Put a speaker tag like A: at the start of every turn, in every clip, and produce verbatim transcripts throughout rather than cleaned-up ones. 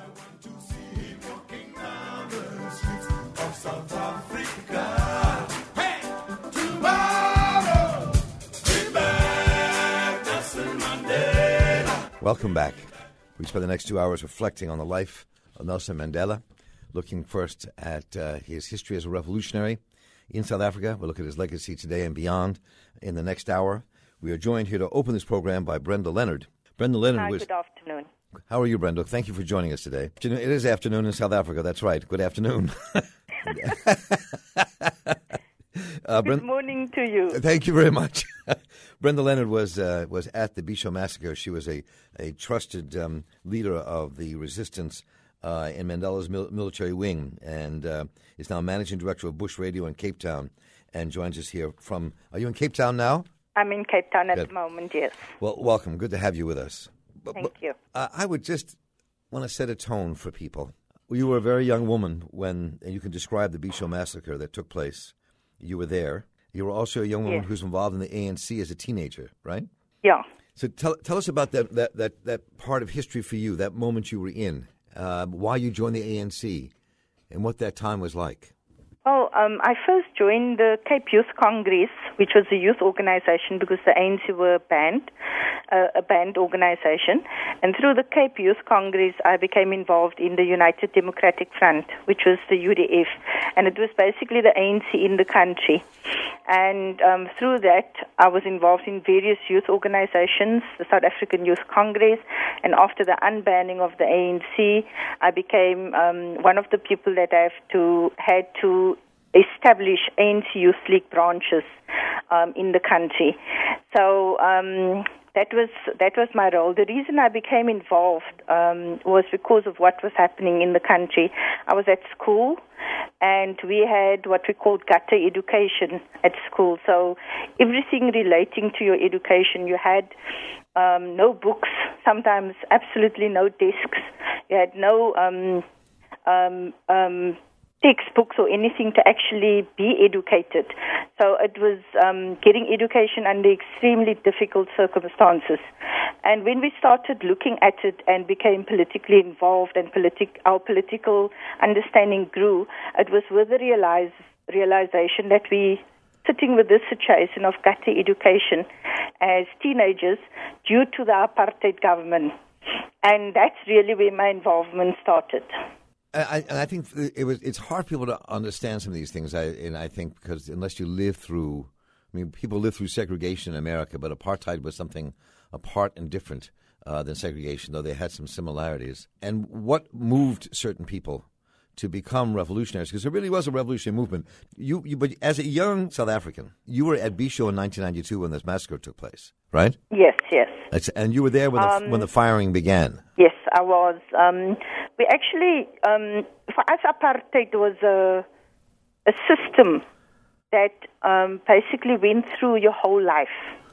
A: want to see him walking down the streets of South Africa. Hey, tomorrow, be back, Nelson Mandela.
B: Welcome back. We spent the next two hours reflecting on the life of Nelson Mandela, looking first at uh, his history as a revolutionary in South Africa. We'll look at his legacy today and beyond in the next hour. We are joined here to open this program by Brenda Leonard. Brenda Leonard
C: Hi,
B: was...
C: good afternoon.
B: How are you, Brenda? Thank you for joining us today. It is afternoon in South Africa. That's right. Good afternoon.
C: uh, Brenda, good morning to you.
B: Thank you very much. Brenda Leonard was uh, was at the Bisho massacre. She was a, a trusted um, leader of the resistance uh, in Mandela's mil- military wing, and uh, is now managing director of Bush Radio in Cape Town, and joins us here from... Are you in Cape Town now?
C: I'm in Cape Town at
B: Good.
C: the moment, yes.
B: Well, welcome. Good to have you with us.
C: Thank
B: but,
C: you.
B: Uh, I would just want to set a tone for people. You were a very young woman when, and you can describe the Bisho massacre that took place. You were there. You were also a young woman
C: yes.
B: who's involved in the A N C as a teenager, right?
C: Yeah.
B: So tell tell us about that that, that, that part of history for you, that moment you were in, uh, why you joined the A N C, and what that time was like.
C: Well, um, I first joined the Cape Youth Congress, which was a youth organization because the A N C were banned, uh, a banned organization. And through the Cape Youth Congress, I became involved in the United Democratic Front, which was the U D F. And it was basically the A N C in the country. And um, through that, I was involved in various youth organizations, the South African Youth Congress. And after the unbanning of the A N C, I became um, one of the people that I have to had to establish A N C Youth League branches um, in the country. So um, that was that was my role. The reason I became involved um, was because of what was happening in the country. I was at school, and we had what we called gutter education at school. So everything relating to your education, you had um, no books, sometimes absolutely no desks. You had no um, um, um, textbooks or anything to actually be educated. So it was um, getting education under extremely difficult circumstances. And when we started looking at it and became politically involved and politic, our political understanding grew, it was with the realize, realization that we sitting with this situation of gutter education as teenagers due to the apartheid government. And that's really where my involvement started.
B: I, and I think it was. It's hard for people to understand some of these things. I, and I think because unless you live through, I mean, people live through segregation in America, but apartheid was something apart and different uh, than segregation, though they had some similarities. And what moved certain people to become revolutionaries? Because there really was a revolutionary movement. You, you, but as a young South African, you were at Bisho in nineteen ninety-two when this massacre took place, right?
C: Yes, yes.
B: That's, and you were there when,
C: um,
B: the, when the firing began.
C: Yes, I was. Um, we actually, um, for us, apartheid was a, a system that um, basically went through your whole life.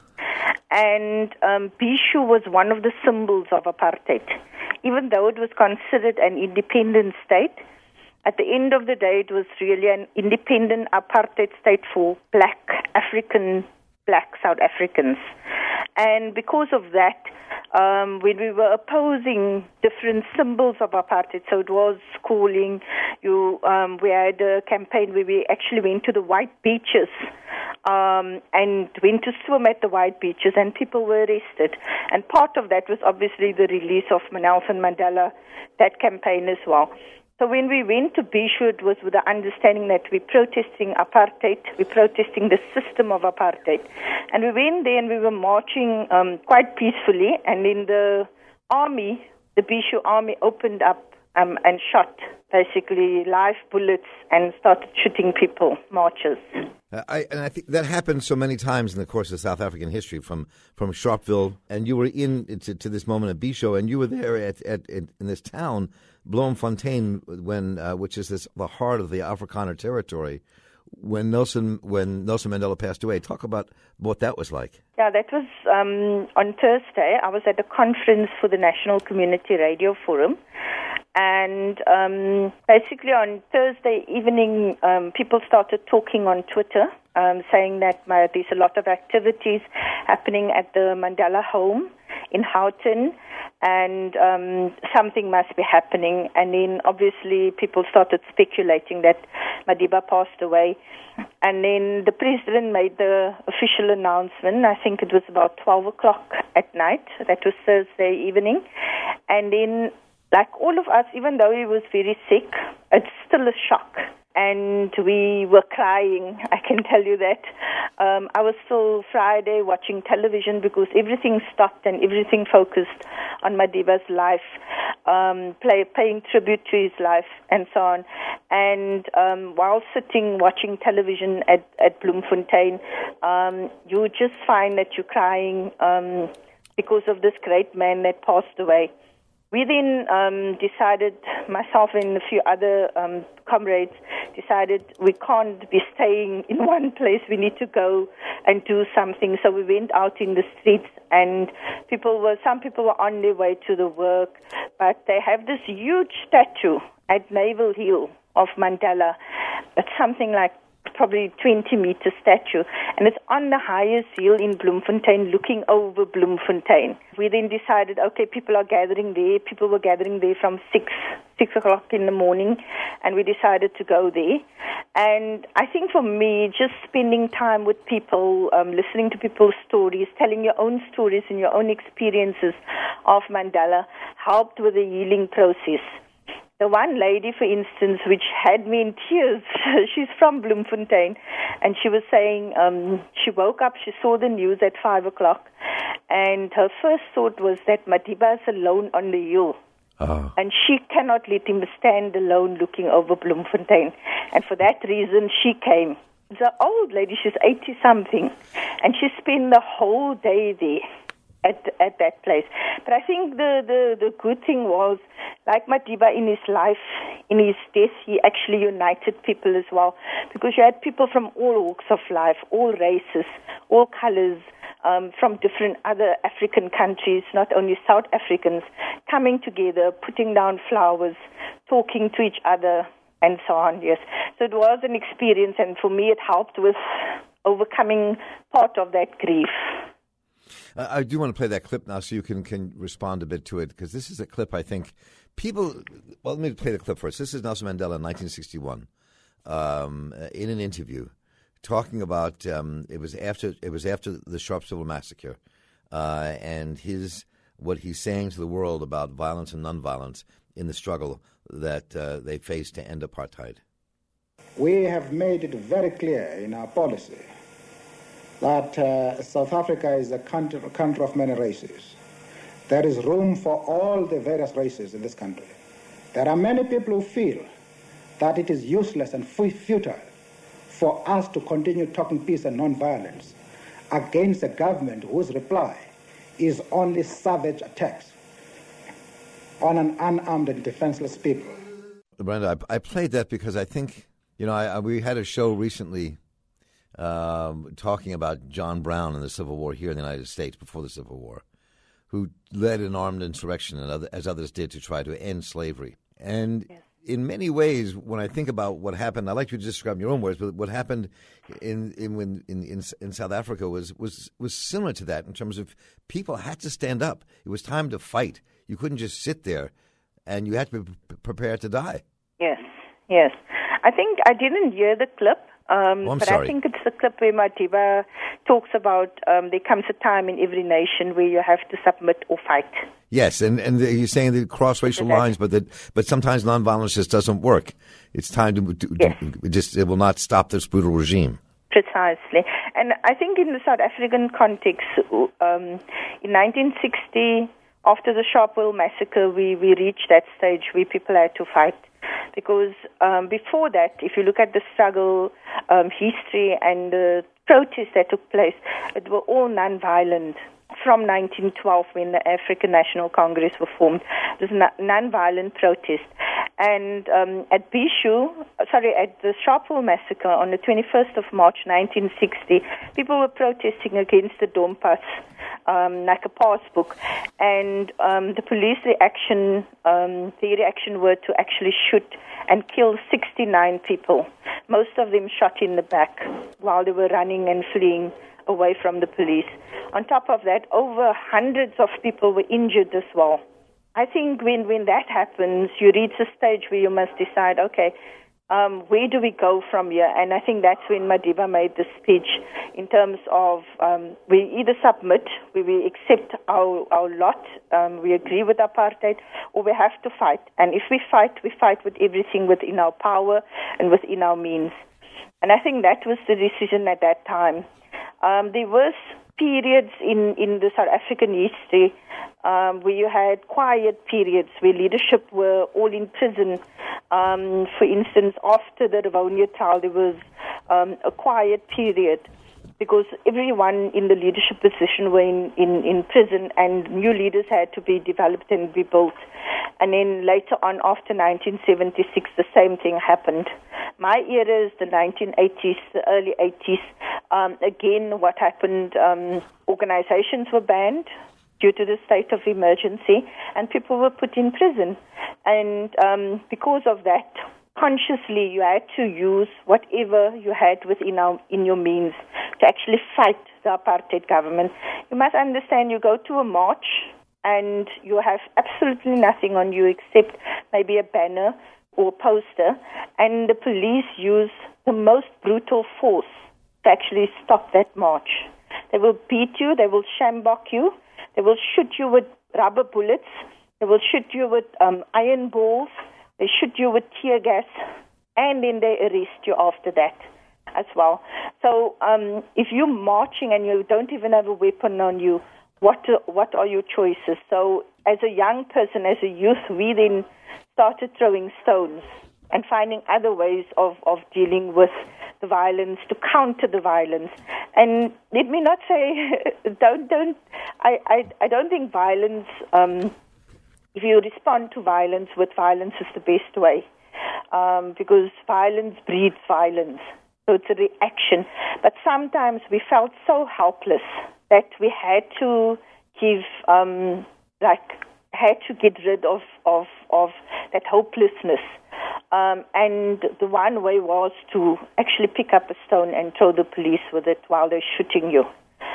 C: And um, Bisho was one of the symbols of apartheid. Even though it was considered an independent state, at the end of the day, it was really an independent apartheid state for black African, black South Africans. And because of that, um, when we were opposing different symbols of apartheid, so it was schooling, you, um, we had a campaign where we actually went to the white beaches um, and went to swim at the white beaches, and people were arrested. And part of that was obviously the release of Nelson Mandela, that campaign as well. So when we went to Bisho, it was with the understanding that we're protesting apartheid, we're protesting the system of apartheid. And we went there and we were marching um, quite peacefully, and then the army, the Bisho army, opened up um, and shot basically live bullets and started shooting people, marchers.
B: Uh, I, and I think that happened so many times in the course of South African history, from, from Sharpeville, and you were in to, to this moment at Bisho, and you were there at, at, at in this town, Bloemfontein, when uh, which is this the heart of the Afrikaner territory, when Nelson when Nelson Mandela passed away. Talk about what that was like.
C: Yeah, that was um, on Thursday. I was at a conference for the National Community Radio Forum. And um, basically on Thursday evening, um, people started talking on Twitter, um, saying that my, there's a lot of activities happening at the Mandela home in Houghton, and um, something must be happening. And then obviously people started speculating that Madiba passed away. And then the president made the official announcement. I think it was about twelve o'clock at night. That was Thursday evening. And then, like all of us, even though he was very sick, it's still a shock. And we were crying, I can tell you that. Um, I was still Friday watching television because everything stopped and everything focused on Madiba's life, um, play, paying tribute to his life and so on. And um, while sitting watching television at, at Bloemfontein, um, you just find that you're crying um, because of this great man that passed away. We then um, decided, myself and a few other um, comrades, decided we can't be staying in one place. We need to go and do something. So we went out in the streets, and people were, some people were on their way to the work, but they have this huge statue at Naval Hill of Mandela. It's something like probably twenty meter statue, and it's on the highest hill in Bloemfontein, looking over Bloemfontein. We then decided, okay, people are gathering there. People were gathering there from six six o'clock in the morning, and we decided to go there. And I think for me, just spending time with people, um, listening to people's stories, telling your own stories and your own experiences of Mandela helped with the healing process. The one lady, for instance, which had me in tears, she's from Bloemfontein, and she was saying um, she woke up, she saw the news at five o'clock, and her first thought was that Madiba is alone on the hill. Oh. And she cannot let him stand alone looking over Bloemfontein. And for that reason, she came. It's an old lady, she's eighty-something, and she spent the whole day there. At, at that place. But I think the, the, the good thing was, like Madiba in his life, in his death, he actually united people as well. Because you had people from all walks of life, all races, all colors, um, from different other African countries, not only South Africans, coming together, putting down flowers, talking to each other, and so on, yes. So it was an experience, and for me it helped with overcoming part of that grief.
B: Uh, I do want to play that clip now so you can, can respond a bit to it, because this is a clip I think people... Well, let me play the clip first. This is Nelson Mandela in nineteen sixty-one um, in an interview talking about... Um, it was after it was after the Sharpeville massacre uh, and his what he's saying to the world about violence and nonviolence in the struggle that uh, they faced to end apartheid.
D: We have made it very clear in our policy that uh, South Africa is a country, a country of many races. There is room for all the various races in this country. There are many people who feel that it is useless and futile for us to continue talking peace and non-violence against a government whose reply is only savage attacks on an unarmed and defenseless people.
B: Brenda, I, I played that because I think, you know, I, I, we had a show recently Um, talking about John Brown and the Civil War here in the United States before the Civil War, who led an armed insurrection, and other, as others did, to try to end slavery. And yes. In many ways, when I think about what happened, I like you to describe in your own words, but what happened in in when, in, in in South Africa was, was was similar to that in terms of people had to stand up. It was time to fight. You couldn't just sit there, and you had to be prepared to die.
C: Yes, yes. I think I didn't hear the clip. Um,
B: oh,
C: but
B: sorry.
C: I think it's the clip where Madiba talks about um, there comes a time in every nation where you have to submit or fight.
B: Yes, and, and you're saying that cross racial lines, but that but sometimes nonviolence just doesn't work. It's time to, to,
C: yes.
B: to just it will not stop this brutal regime.
C: Precisely, and I think in the South African context, um, in nineteen sixty, after the Sharpeville massacre, we we reached that stage where people had to fight. Because um, before that, if you look at the struggle um, history and the protests that took place, it were all non-violent. From nineteen twelve, when the African National Congress was formed, it was a non-violent protest. And um, at Bishu, sorry, at the Sharpeville massacre on the twenty-first of March, nineteen sixty, people were protesting against the Dompas, um, like a passbook. And um, the police reaction, um, their reaction were to actually shoot and kill sixty-nine people, most of them shot in the back while they were running and fleeing away from the police. On top of that, over hundreds of people were injured as well. I think when, when that happens, you reach a stage where you must decide, okay, um, where do we go from here? And I think that's when Madiba made the speech in terms of um, we either submit, we, we accept our, our lot, um, we agree with apartheid, or we have to fight. And if we fight, we fight with everything within our power and within our means. And I think that was the decision at that time. Um, there was periods in, in the South African history um, where you had quiet periods where leadership were all in prison. Um, for instance, after the Rivonia trial, there was um, a quiet period because everyone in the leadership position were in, in, in prison and new leaders had to be developed and be built. And then later on, after nineteen seventy-six, the same thing happened. My era is the nineteen eighties, the early eighties. Um, again, what happened, um, organizations were banned due to the state of emergency, and people were put in prison. And um, because of that, consciously you had to use whatever you had within our, in your means to actually fight the apartheid government. You must understand, you go to a march and you have absolutely nothing on you except maybe a banner or a poster, and the police use the most brutal force to actually stop that march. They will beat you, they will shambok you, they will shoot you with rubber bullets, they will shoot you with um, iron balls, they shoot you with tear gas, and then they arrest you after that as well. So um, if you're marching and you don't even have a weapon on you, what what are your choices? So as a young person, as a youth, we then started throwing stones and finding other ways of, of dealing with the violence, to counter the violence. And let me not say, don't, don't, I, I, I don't think violence, um, if you respond to violence with violence is the best way, um, because violence breeds violence. So it's a reaction. But sometimes we felt so helpless that we had to give, um, like, had to get rid of, of, of that hopelessness. Um, and the one way was to actually pick up a stone and throw the police with it while they're shooting you.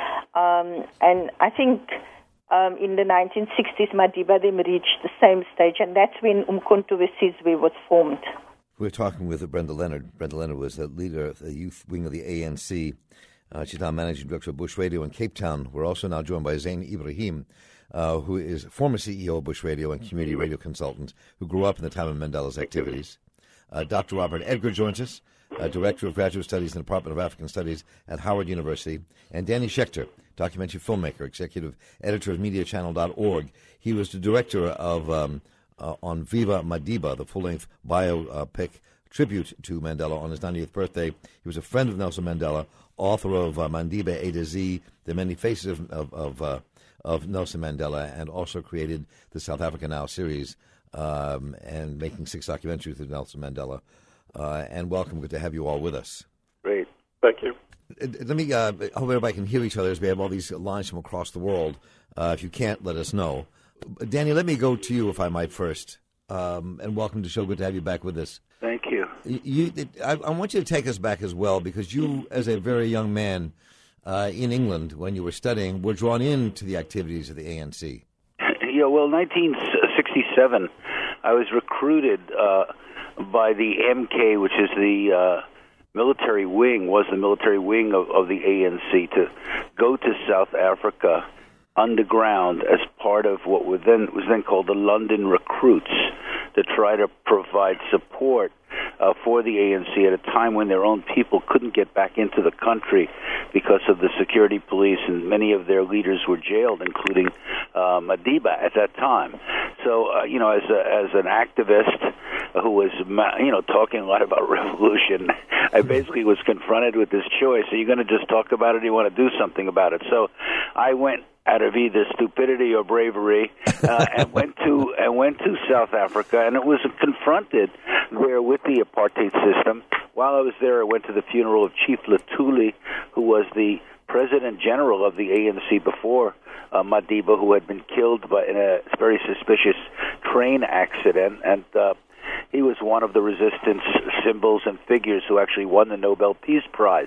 C: Um, and I think um, in the nineteen sixties, Madiba then reached the same stage, and that's when Umkhonto we Sizwe was formed.
B: We're talking with Brenda Leonard. Brenda Leonard was the leader of the youth wing of the A N C. Uh, she's now managing director of Bush Radio in Cape Town. We're also now joined by Zain Ibrahim, uh, who is former C E O of Bush Radio and community radio consultant, who grew up in the time of Mandela's activities. Uh, Doctor Robert Edgar joins us, uh, Director of Graduate Studies in the Department of African Studies at Howard University. And Danny Schechter, documentary filmmaker, executive editor of media channel dot org. He was the director of um, uh, on Viva Madiba, the full-length biopic tribute to Mandela on his ninetieth birthday. He was a friend of Nelson Mandela, author of uh, Madiba A to Z, The Many Faces of of, of, uh, of Nelson Mandela, and also created the South Africa Now series, um, and making six documentaries with Nelson Mandela. Uh, and welcome, good to have you all with us.
E: Great, thank you.
B: Let me, uh, I hope everybody can hear each other as we have all these lines from across the world. Uh, if you can't, let us know. Danny, let me go to you, if I might, first. Um, and welcome to the show. Good to have you back with us.
E: Thank you.
B: You, I, I want you to take us back as well, because you, as a very young man uh, in England, when you were studying, were drawn into the activities of the A N C.
E: Yeah, well, nineteen sixty-seven, I was recruited uh, by the M K, which is the uh, military wing, was the military wing of, of the A N C, to go to South Africa underground as part of what was then was then called the London Recruits, to try to provide support uh, for the A N C at a time when their own people couldn't get back into the country because of the security police, and many of their leaders were jailed, including uh, Madiba at that time. So, uh, you know, as a, as an activist who was, you know, talking a lot about revolution, I basically was confronted with this choice: are you going to just talk about it, or do you want to do something about it? So I went out of either stupidity or bravery, uh, and went to and went to South Africa, and it was confronted there with the apartheid system. While I was there, I went to the funeral of Chief Luthuli, who was the President General of the A N C before uh, Madiba, who had been killed by, in a very suspicious train accident, and uh, he was one of the resistance symbols and figures who actually won the Nobel Peace Prize.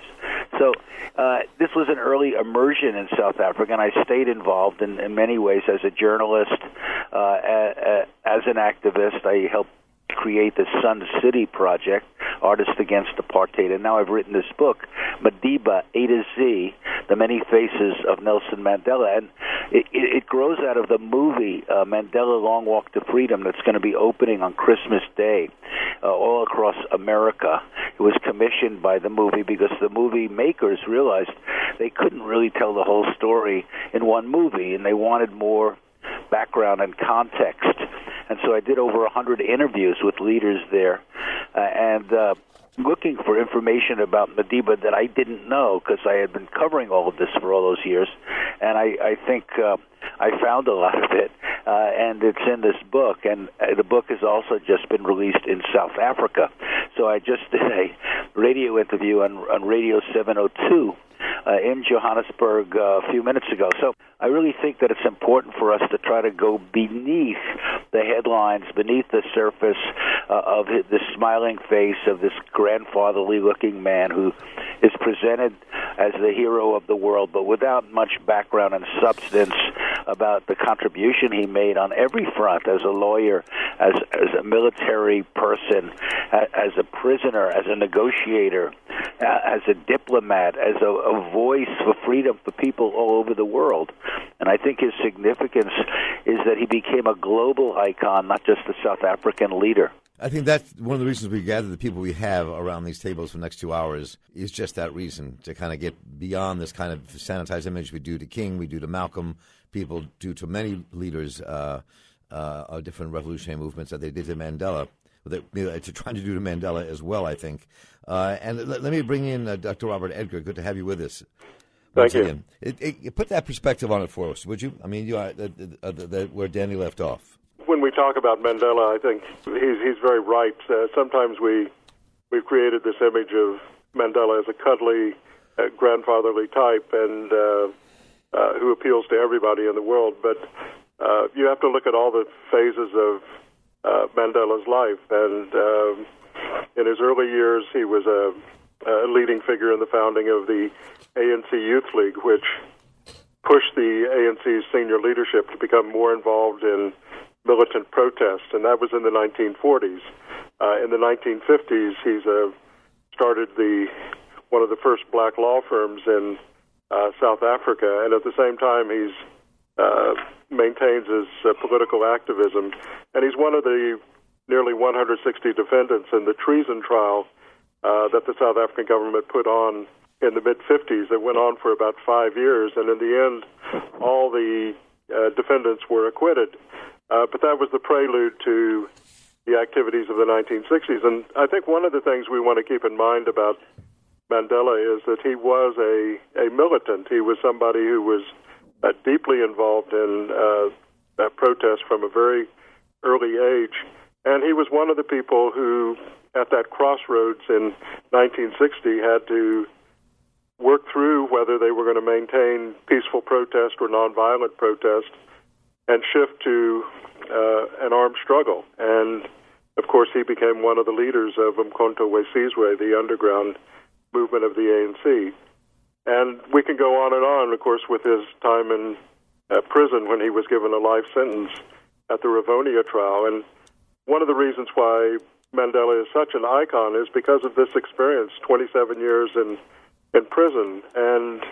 E: So uh, this was an early immersion in South Africa, and I stayed involved in, in many ways as a journalist, uh, a, a, as an activist. I helped create the Sun City Project, Artists Against Apartheid, and now I've written this book, Madiba, A to Z, The Many Faces of Nelson Mandela, and it, it, it grows out of the movie uh, Mandela Long Walk to Freedom that's going to be opening on Christmas Day uh, all across America. It was commissioned by the movie because the movie makers realized they couldn't really tell the whole story in one movie, and they wanted more background and context. And so I did over one hundred interviews with leaders there, uh, and uh, looking for information about Madiba that I didn't know because I had been covering all of this for all those years. And I, I think uh, I found a lot of it, uh, and it's in this book. And uh, the book has also just been released in South Africa. So I just did a radio interview on, on Radio seven oh two uh, in Johannesburg uh, a few minutes ago. So I really think that it's important for us to try to go beneath the headlines, beneath the surface uh, of the smiling face of this grandfatherly-looking man who is presented as the hero of the world, but without much background and substance about the contribution he made on every front, as a lawyer, as as a military person, as a prisoner, as a negotiator, as a diplomat, as a, a voice for freedom for people all over the world. And I think his significance is that he became a global icon, not just a South African leader.
B: I think that's one of the reasons we gather the people we have around these tables for the next two hours is just that reason, to kind of get beyond this kind of sanitized image we do to King, we do to Malcolm, people do to many leaders uh, uh, of different revolutionary movements that they did to Mandela. They're trying to do to Mandela as well, I think. Uh, and let, let me bring in uh, Doctor Robert Edgar. Good to have you with us.
F: Thank you.
B: It, it, put that perspective on it for us, would you? I mean, you are, the, the, the, the, where Danny left off.
F: When we talk about Mandela, I think he's he's very right. Uh, sometimes we we've created this image of Mandela as a cuddly, uh, grandfatherly type, and uh, uh, who appeals to everybody in the world. But uh, you have to look at all the phases of uh, Mandela's life. And um, in his early years, he was a, a leading figure in the founding of the A N C Youth League, which pushed the A N C's senior leadership to become more involved in militant protests, and that was in the nineteen forties. Uh, in the nineteen fifties, he's uh, started the one of the first black law firms in uh, South Africa, and at the same time, he's uh, maintains his uh, political activism, and he's one of the nearly one hundred sixty defendants in the treason trial uh, that the South African government put on in the mid-fifties. That went on for about five years, and in the end, all the uh, defendants were acquitted. Uh, but that was the prelude to the activities of the nineteen sixties. And I think one of the things we want to keep in mind about Mandela is that he was a, a militant. He was somebody who was uh, deeply involved in uh, that protest from a very early age. And he was one of the people who, at that crossroads in nineteen sixty, had to work through whether they were going to maintain peaceful protest or nonviolent protest and shift to uh, an armed struggle. And, of course, he became one of the leaders of Umkhonto we Sizwe, the underground movement of the A N C. And we can go on and on, of course, with his time in uh, prison when he was given a life sentence at the Rivonia trial. And one of the reasons why Mandela is such an icon is because of this experience, twenty-seven years in, in prison. And,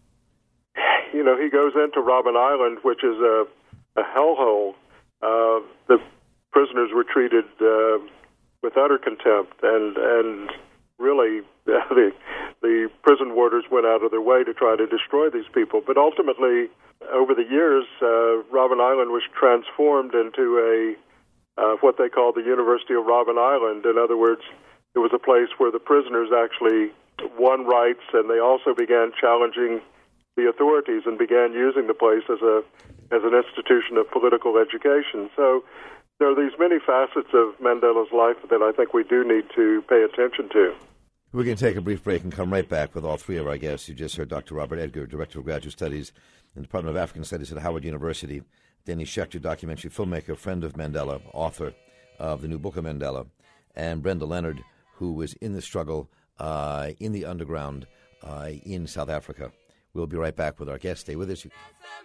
F: you know, he goes into Robben Island, which is a a hellhole. Uh, the prisoners were treated uh, with utter contempt, and and really uh, the the prison warders went out of their way to try to destroy these people. But ultimately, over the years, uh, Robben Island was transformed into a uh, what they called the University of Robben Island. In other words, it was a place where the prisoners actually won rights, and they also began challenging the authorities and began using the place as a as an institution of political education. So there are these many facets of Mandela's life that I think we do need to pay attention to.
B: We're going to take a brief break and come right back with all three of our guests. You just heard Doctor Robert Edgar, Director of Graduate Studies in the Department of African Studies at Howard University, Danny Schechter, documentary filmmaker, friend of Mandela, author of the new book of Mandela, and Brenda Leonard, who was in the struggle uh, in the underground uh, in South Africa. We'll be right back with our guest. Stay with us.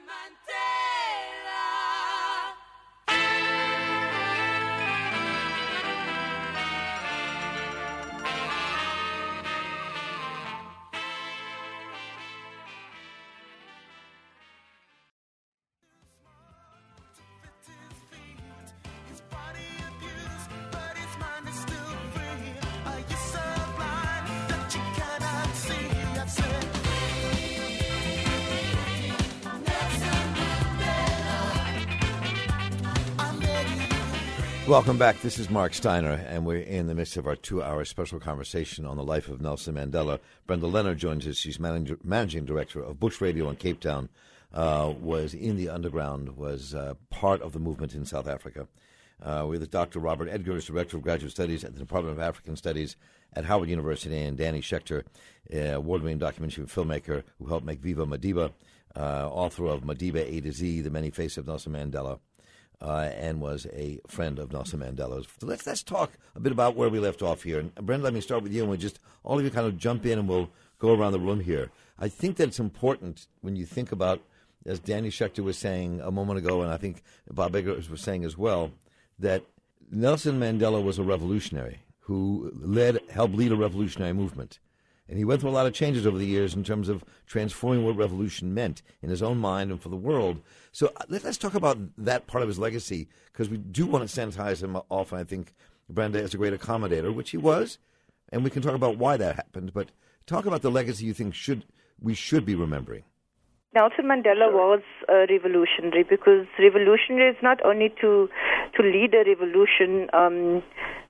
B: Welcome back. This is Mark Steiner, and we're in the midst of our two-hour special conversation on the life of Nelson Mandela. Brenda Leonard joins us. She's managing, managing director of Bush Radio in Cape Town, uh, was in the underground, was uh, part of the movement in South Africa. Uh, we're with Doctor Robert Edgar, Director of Graduate Studies at the Department of African Studies at Howard University, and Danny Schechter, uh, award-winning documentary filmmaker who helped make Viva Madiba, uh, author of Madiba A to Z, The Many Faces of Nelson Mandela. Uh, and was a friend of Nelson Mandela's. So let's let's talk a bit about where we left off here. And Brenda, let me start with you, and we'll just all of you kind of jump in, and we'll go around the room here. I think that it's important when you think about, as Danny Schechter was saying a moment ago, and I think Bob Eggers was saying as well, that Nelson Mandela was a revolutionary who led, helped lead a revolutionary movement. And he went through a lot of changes over the years in terms of transforming what revolution meant in his own mind and for the world. So let's talk about that part of his legacy, because we do want to sanitize him off, and I think Brenda is a great accommodator, which he was, and we can talk about why that happened. But talk about the legacy you think should we should be remembering.
C: Nelson Mandela was a revolutionary, because revolutionary is not only to to lead a revolution um,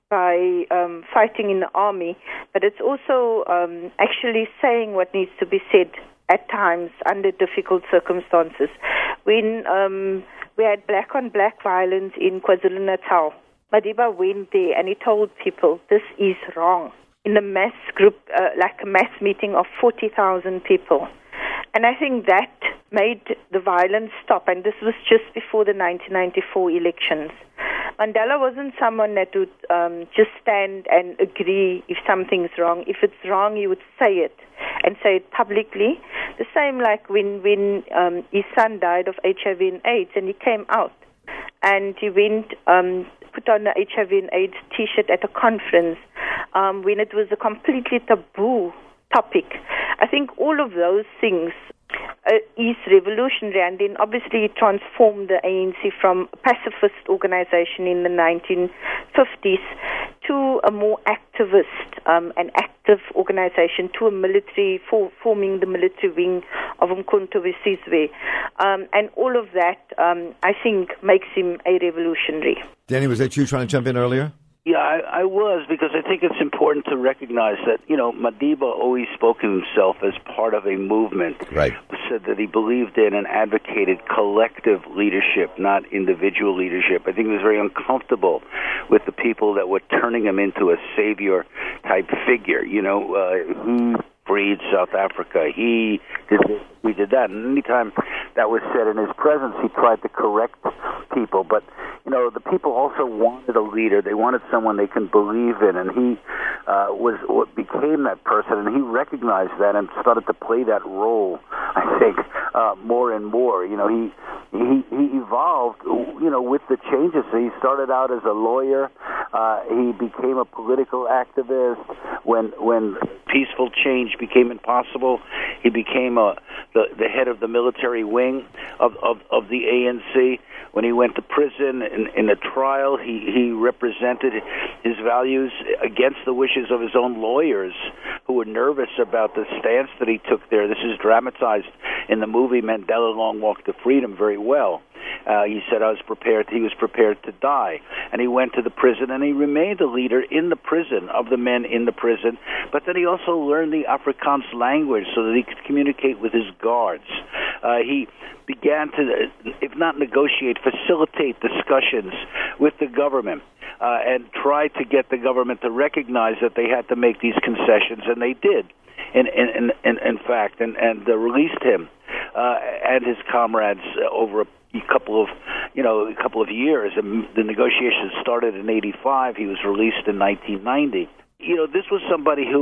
C: by um, fighting in the army, but it's also um, actually saying what needs to be said at times under difficult circumstances. When um, we had black-on-black violence in KwaZulu-Natal, Madiba went there and he told people, this is wrong, in a mass group, uh, like a mass meeting of forty thousand people. And I think that made the violence stop, and this was just before the nineteen ninety-four elections. Mandela wasn't someone that would um, just stand and agree if something's wrong. If it's wrong, he would say it, and say it publicly. The same like when, when um, his son died of H I V and AIDS, and he came out, and he went, um, put on an H I V and AIDS T-shirt at a conference um, when it was a completely taboo topic. I think all of those things uh, is revolutionary, and then obviously it transformed the A N C from a pacifist organization in the nineteen fifties to a more activist um, and active organization, to a military, for, forming the military wing of Umkhonto we Sizwe. Um, and all of that, um, I think, makes him a revolutionary.
B: Danny, was that you trying to jump in earlier?
E: Yeah, I, I was, because I think it's important to recognize that, you know, Madiba always spoke of himself as part of a movement.
B: Right.
E: Said that he believed in and advocated collective leadership, not individual leadership. I think he was very uncomfortable with the people that were turning him into a savior-type figure. You know, uh, he freed South Africa. He did this, we did that. And anytime that was said in his presence, he tried to correct people. But, you know, the people also wanted a leader. They wanted someone they can believe in. And he uh, was became that person. And he recognized that and started to play that role, I think, uh, more and more. You know, he, he, he evolved, you know, with the changes. He started out as a lawyer. Uh, he became a political activist. When, when peaceful change became impossible, he became a, the, the head of the military wing of, of, of the A N C. When he went to prison in, in a trial, he, he represented his values against the wishes of his own lawyers, who were nervous about the stance that he took there. This is dramatized in the movie Mandela Long Walk to Freedom very well. Uh, he said I was prepared. He was prepared to die, and he went to the prison, and he remained a leader in the prison of the men in the prison. But then he also learned the Afrikaans language so that he could communicate with his guards. Uh, he began to, if not negotiate, facilitate discussions with the government, uh, and try to get the government to recognize that they had to make these concessions, and they did. In in in, in fact, and and uh, released him uh, and his comrades uh, over a A couple of, you know, a couple of years. And the negotiations started in eighty-five. He was released in nineteen ninety. You know, this was somebody who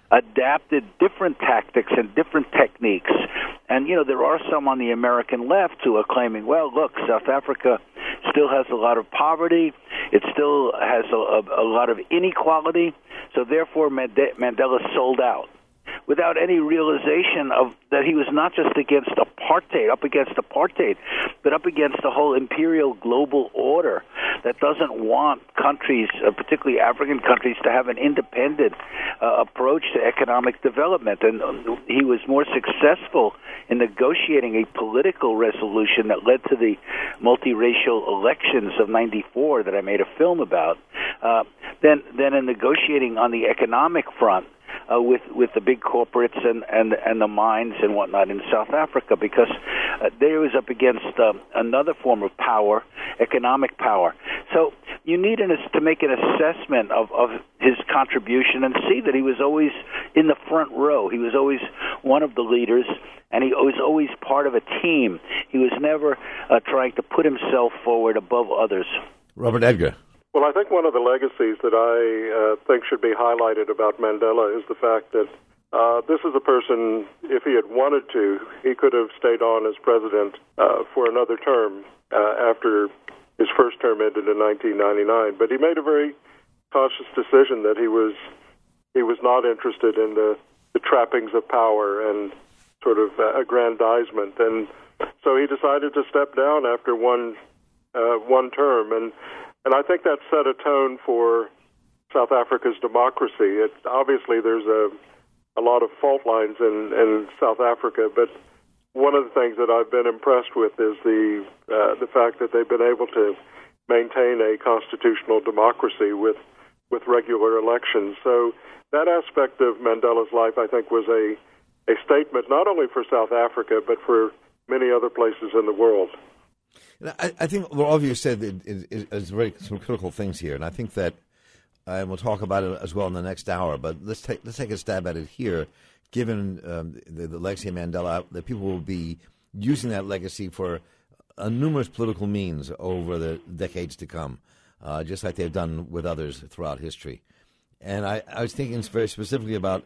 E: adapted different tactics and different techniques. And, you know, there are some on the American left who are claiming, well, look, South Africa still has a lot of poverty. It still has a, a, a lot of inequality. So therefore, Mandela sold out, without any realization of that he was not just against apartheid, up against apartheid, but up against the whole imperial global order that doesn't want countries, uh, particularly African countries, to have an independent uh, approach to economic development. And uh, he was more successful in negotiating a political resolution that led to the multiracial elections of ninety-four that I made a film about, uh, than, than in negotiating on the economic front Uh, with with the big corporates and, and and the mines and whatnot in South Africa, because uh, they was up against uh, another form of power, economic power. So you need an, to make an assessment of, of his contribution and see that he was always in the front row. He was always one of the leaders, and he was always part of a team. He was never uh, trying to put himself forward above others.
B: Robert Edgar.
F: Well, I think one of the legacies that I uh, think should be highlighted about Mandela is the fact that uh, this is a person, if he had wanted to, he could have stayed on as president uh, for another term uh, after his first term ended in nineteen ninety-nine. But he made a very conscious decision that he was he was not interested in the, the trappings of power and sort of uh, aggrandizement. And so he decided to step down after one uh, one term. And And I think that set a tone for South Africa's democracy. It, obviously, there's a, a lot of fault lines in, in South Africa, but one of the things that I've been impressed with is the uh, the fact that they've been able to maintain a constitutional democracy with with regular elections. So that aspect of Mandela's life, I think, was a, a statement not only for South Africa, but for many other places in the world.
B: I, I think what all of you said is, is, is very some critical things here, and I think that, uh, and we'll talk about it as well in the next hour. But let's take let's take a stab at it here. Given um, the, the legacy of Mandela, that people will be using that legacy for uh, numerous political means over the decades to come, uh, just like they've done with others throughout history. And I, I was thinking very specifically about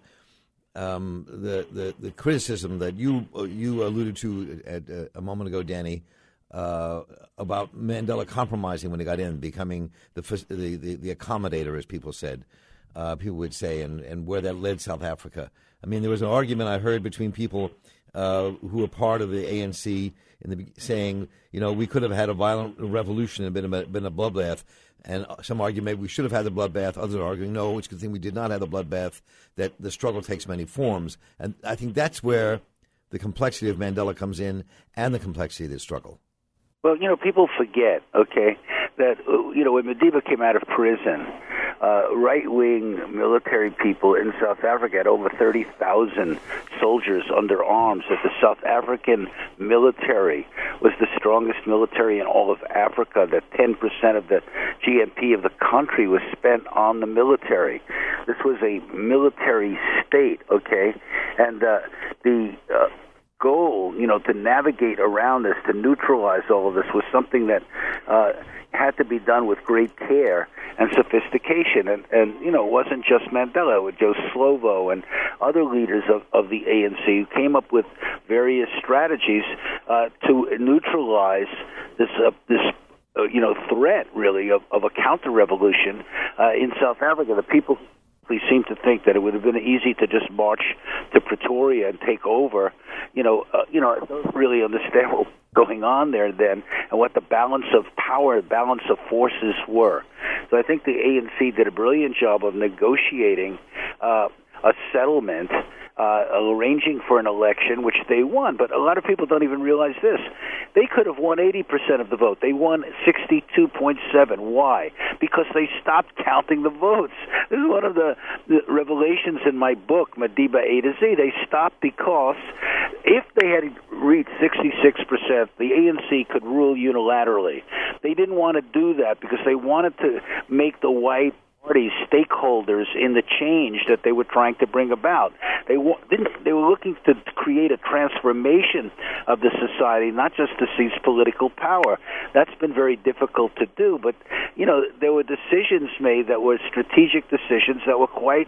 B: um, the, the the criticism that you you alluded to at, uh, a moment ago, Danny. Uh, about Mandela compromising when he got in, becoming the the, the, the accommodator, as people said, uh, people would say, and, and where that led South Africa. I mean, there was an argument I heard between people uh, who were part of the A N C in the saying, you know, we could have had a violent revolution and been a, been a bloodbath. And some argue maybe we should have had the bloodbath. Others are arguing, no, it's a good thing we did not have the bloodbath, that the struggle takes many forms. And I think that's where the complexity of Mandela comes in, and the complexity of the struggle.
E: Well, you know, people forget, okay, that, you know, when Madiba came out of prison, uh, right-wing military people in South Africa had over thirty thousand soldiers under arms, that the South African military was the strongest military in all of Africa, that ten percent of the G N P of the country was spent on the military. This was a military state, okay, and uh, the... Uh, goal, you know, to navigate around this, to neutralize all of this, was something that uh, had to be done with great care and sophistication. And, and you know, it wasn't just Mandela, with Joe Slovo and other leaders of, of the A N C who came up with various strategies uh, to neutralize this uh, this uh, you know threat, really, of, of a counter-revolution uh, in South Africa. The people seem to think that it would have been easy to just march to Pretoria and take over. You know, uh, you know, I don't really understand what was going on there then, and what the balance of power, balance of forces were. So I think the A N C did a brilliant job of negotiating uh, a settlement, uh, arranging for an election, which they won. But a lot of people don't even realize this. They could have won eighty percent of the vote. They won sixty-two point seven. Why? Because they stopped counting the votes. This is one of the, the revelations in my book, Madiba A to Z. They stopped because if they had reached sixty-six percent, the A N C could rule unilaterally. They didn't want to do that because they wanted to make the white parties stakeholders in the change that they were trying to bring about. They wa- didn't, they were looking to create a transformation of the society, not just to seize political power. That's been very difficult to do, but you know, there were decisions made that were strategic decisions that were quite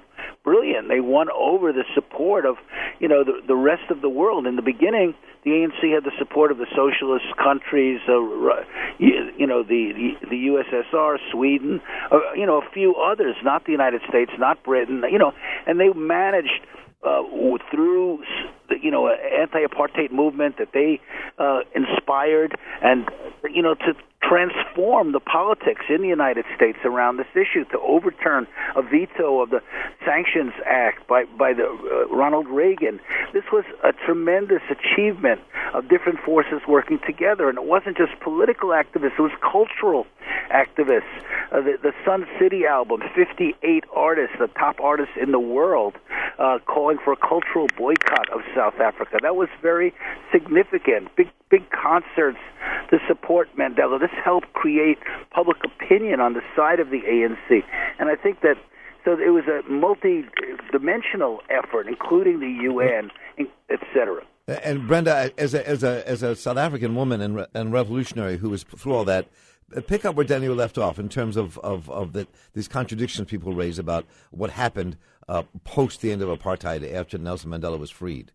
E: brilliant. They won over the support of, you know, the, the rest of the world. In the beginning, the A N C had the support of the socialist countries, uh, you, you know, the, the the U S S R, Sweden, uh, you know, a few others, not the United States, not Britain, you know, and they managed uh, through, you know, an anti-apartheid movement that they uh, inspired, and you know, to transform the politics in the United States around this issue, to overturn a veto of the Sanctions Act by by the uh, Ronald Reagan. This was a tremendous achievement of different forces working together, and it wasn't just political activists; it was cultural activists. Uh, the, the Sun City album, fifty-eight artists, the top artists in the world, uh, calling for a cultural boycott of South Africa. That was very significant. Big big concerts to support Mandela. This helped create public opinion on the side of the A N C. And I think that, so it was a multi-dimensional effort, including the U N, et cetera.
B: And Brenda, as a as a as a South African woman and re, and revolutionary who was through all that, pick up where Daniel left off in terms of of, of the, these contradictions people raise about what happened uh, post the end of apartheid after Nelson Mandela was freed.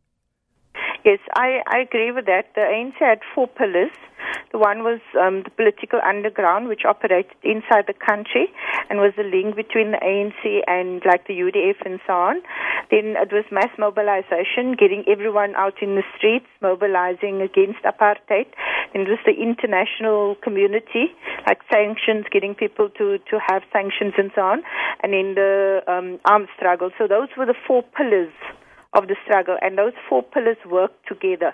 C: Yes, I, I agree with that. The A N C had four pillars. The one was um, the political underground, which operated inside the country and was the link between the A N C and like the U D F and so on. Then it was mass mobilization, getting everyone out in the streets, mobilizing against apartheid. Then it was the international community, like sanctions, getting people to, to have sanctions and so on. And then the um, armed struggle. So those were the four pillars of the struggle, and those four pillars work together.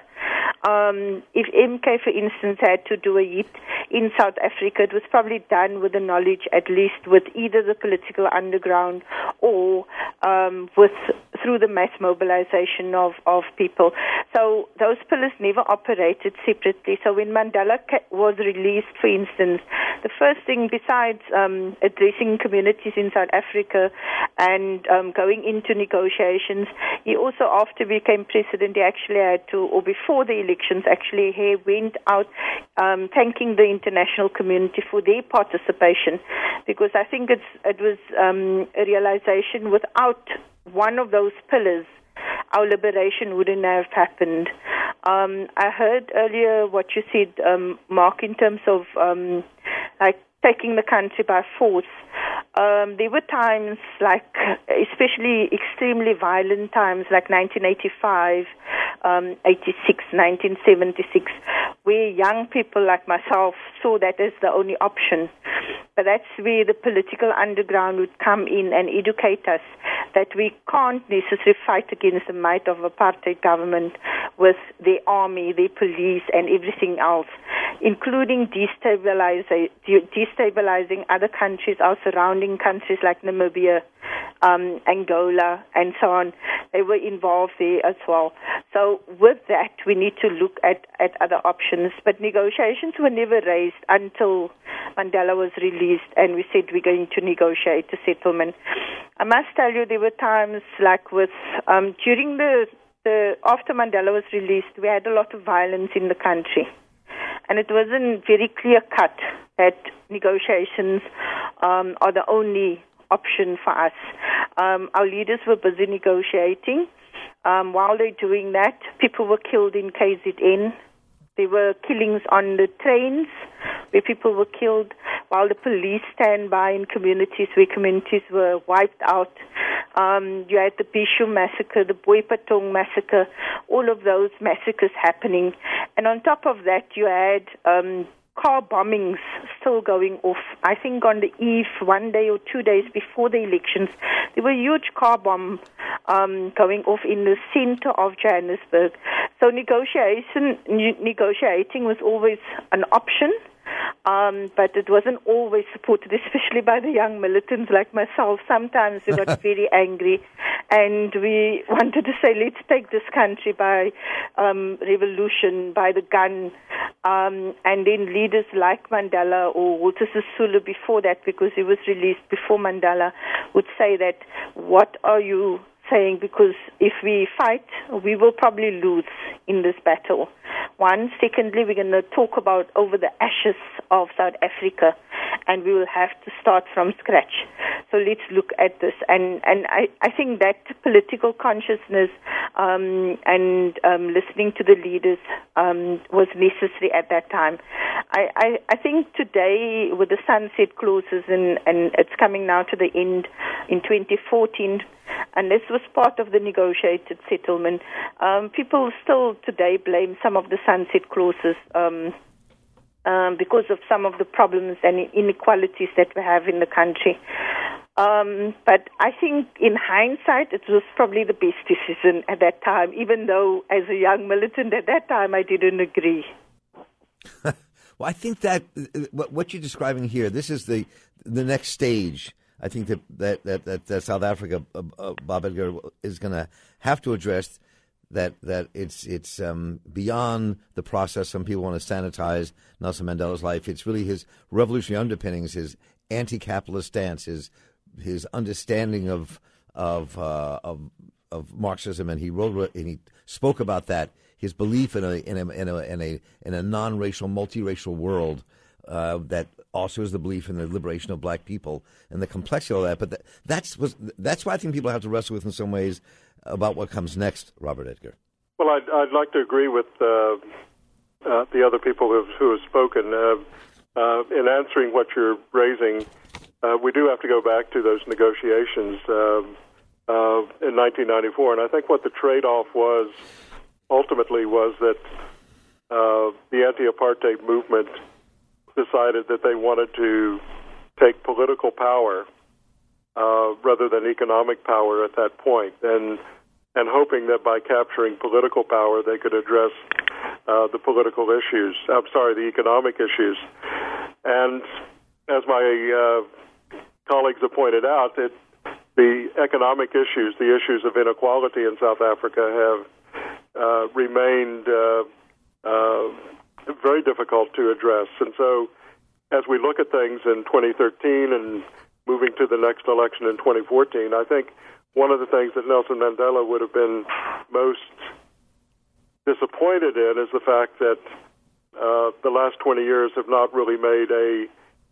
C: Um, if M K, for instance, had to do a hit in South Africa, it was probably done with the knowledge, at least with either the political underground or um, with through the mass mobilization of, of people. So those pillars never operated separately. So when Mandela was released, for instance, the first thing besides um, addressing communities in South Africa and um, going into negotiations, he also, after he became president, he actually had to, or before the elections, actually, he went out um, thanking the international community for their participation, because I think it's, it was um, a realization without one of those pillars, our liberation wouldn't have happened. Um, I heard earlier what you said, um, Mark, in terms of um, like taking the country by force. Um, there were times, like especially extremely violent times, like nineteen eighty-five, um, eighty-six, nineteen seventy-six, where young people like myself saw that as the only option. But that's where the political underground would come in and educate us that we can't necessarily fight against the might of apartheid government with their army, their police, and everything else, including destabilizing, destabilizing other countries, our surrounding countries like Namibia, um, Angola, and so on. They were involved there as well. So with that, we need to look at, at other options. But negotiations were never raised until Mandela was released, and we said we're going to negotiate a settlement. I must tell you, there were times like with um, during the, the after Mandela was released, we had a lot of violence in the country, and it wasn't very clear cut that negotiations um, are the only option for us. Um, our leaders were busy negotiating. Um, while they're doing that, people were killed in K Z N. There were killings on the trains where people were killed, while the police stand by in communities where communities were wiped out. Um, you had the Bishu massacre, the Boipatong massacre, all of those massacres happening. And on top of that, you had um, car bombings still going off. I think on the eve, one day or two days before the elections, there were huge car bombs um, going off in the center of Johannesburg. So negotiation, ne- negotiating was always an option. Um, but it wasn't always supported, especially by the young militants like myself. Sometimes we got very angry, and we wanted to say, let's take this country by um, revolution, by the gun. Um, and then leaders like Mandela or Walter Sisulu before that, because he was released before Mandela, would say that, what are you saying? Because if we fight, we will probably lose in this battle. One. Secondly, we're going to talk about over the ashes of South Africa, and we will have to start from scratch. So let's look at this. And, and I, I think that political consciousness um, and um, listening to the leaders um, was necessary at that time. I, I, I think today, with the sunset clauses, and, and it's coming now to the end in twenty fourteen, and this was part of the negotiated settlement, um, people still today blame some of the sunset clauses um, um, because of some of the problems and inequalities that we have in the country. Um, but I think in hindsight, it was probably the best decision at that time, even though as a young militant at that time, I didn't agree.
B: Well, I think that what you're describing here, this is the the next stage. I think that that that, that, that South Africa, uh, uh, Bob Edgar, is going to have to address that that it's it's um, beyond the process. Some people want to sanitize Nelson Mandela's life. It's really his revolutionary underpinnings, his anti-capitalist stance, his his understanding of of uh, of of Marxism, and he wrote and he spoke about that. His belief in a in a in a in a, in a non-racial, multiracial world uh, that also is the belief in the liberation of black people and the complexity of that. But that, that's was that's why I think people have to wrestle with in some ways about what comes next, Robert Edgar.
F: Well, I'd, I'd like to agree with uh, uh, the other people who have, who have spoken uh, uh, in answering what you're raising. Uh, we do have to go back to those negotiations uh, uh, in nineteen ninety-four, and I think what the trade-off was ultimately was that uh, the anti-apartheid movement decided that they wanted to take political power uh, rather than economic power at that point, and and hoping that by capturing political power they could address uh, the political issues. I'm sorry, the economic issues. And as my uh, colleagues have pointed out, that the economic issues, the issues of inequality in South Africa have uh, remained uh, uh, very difficult to address. And so as we look at things in twenty thirteen and moving to the next election in twenty fourteen, I think one of the things that Nelson Mandela would have been most disappointed in is the fact that uh, the last twenty years have not really made a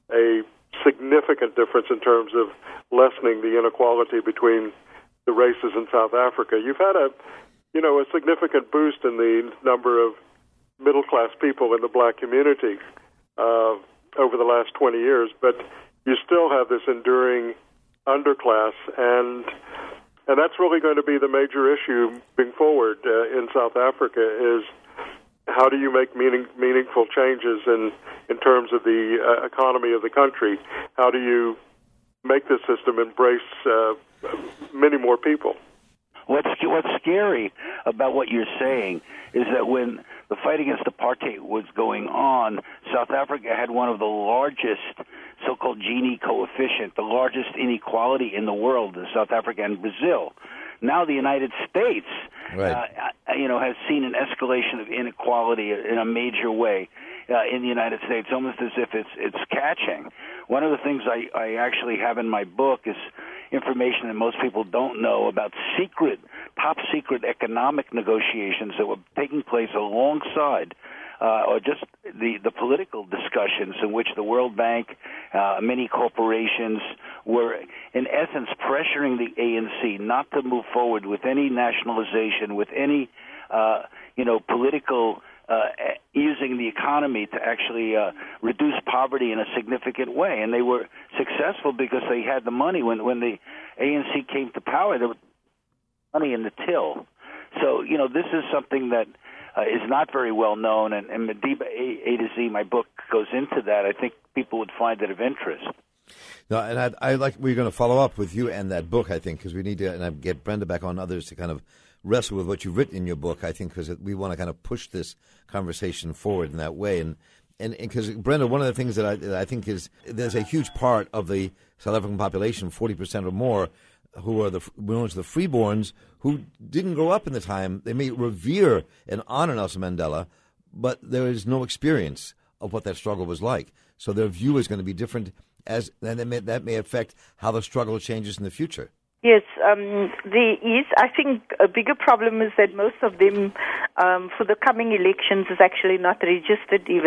F: a significant difference in terms of lessening the inequality between the races in South Africa. You've had a, you know, a significant boost in the number of middle-class people in the black community uh, over the last twenty years, but you still have this enduring underclass, and and that's really going to be the major issue moving forward uh, in South Africa is how do you make meaning, meaningful changes in, in terms of the uh, economy of the country? How do you make the system embrace uh, many more people?
E: What's what's scary about what you're saying is that when the fight against apartheid was going on, South Africa had one of the largest so-called Gini coefficient, the largest inequality in the world, in South Africa and Brazil. Now the United States,
B: right.
E: uh, you know, has seen an escalation of inequality in a major way uh, in the United States, almost as if it's it's catching. One of the things I, I actually have in my book is information that most people don't know about secret, top-secret economic negotiations that were taking place alongside uh, or just the, the political discussions in which the World Bank, uh, many corporations were, in essence, pressuring the A N C not to move forward with any nationalization, with any, uh, you know, political Uh, using the economy to actually uh, reduce poverty in a significant way. And they were successful because they had the money. When when the A N C came to power, there was money in the till. So, you know, this is something that uh, is not very well known. And, and Madiba A, A to Z, my book, goes into that. I think people would find it of interest.
B: No, and I, I like we're going to follow up with you and that book, I think, because we need to, and I get Brenda back on, others to kind of wrestle with what you've written in your book, I think, because we want to kind of push this conversation forward in that way. And and because, Brenda, one of the things that I, that I think is there's a huge part of the South African population, forty percent or more, who are the known as the freeborns, who didn't grow up in the time. They may revere and honor Nelson Mandela, but there is no experience of what that struggle was like. So their view is going to be different, as and that may, that may affect how the struggle changes in the future.
C: Yes, um, there is. I think a bigger problem is that most of them, um, for the coming elections, is actually not registered even.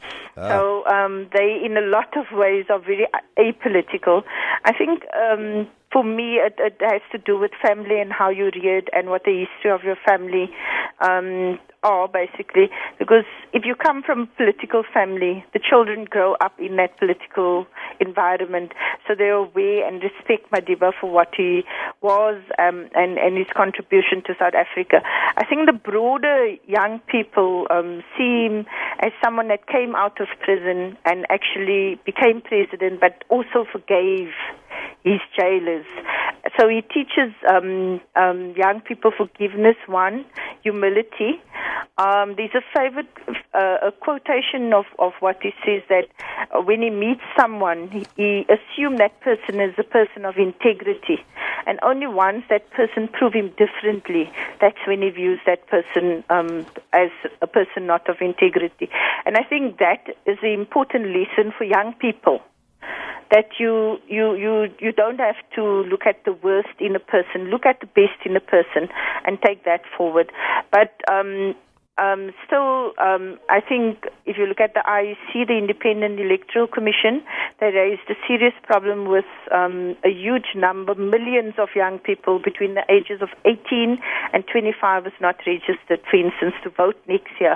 B: Ah.
C: So um, they, in a lot of ways, are very apolitical. I think um, for me, it, it has to do with family and how you reared and what the history of your family um, are, basically. Because if you come from a political family, the children grow up in that political environment, so they're aware and respect Madiba for what he was um, and, and his contribution to South Africa. I think the broader young people um, see him as someone that came out of prison and actually became president, but also forgave his jailers. So he teaches um, um, young people forgiveness, one, humility. Um, there's a favorite uh, a quotation of, of what he says, that uh, when he meets someone, he, he assumes that person is a person of integrity. And only once that person proves him differently, that's when he views that person um, as a person not of integrity. And I think that is the important lesson for young people, that you, you, you, you don't have to look at the worst in a person, look at the best in a person and take that forward. But um, um, still, um, I think if you look at the I E C, the Independent Electoral Commission, they raised a serious problem with um, a huge number, millions of young people between the ages of eighteen and twenty-five is not registered, for instance, to vote next year.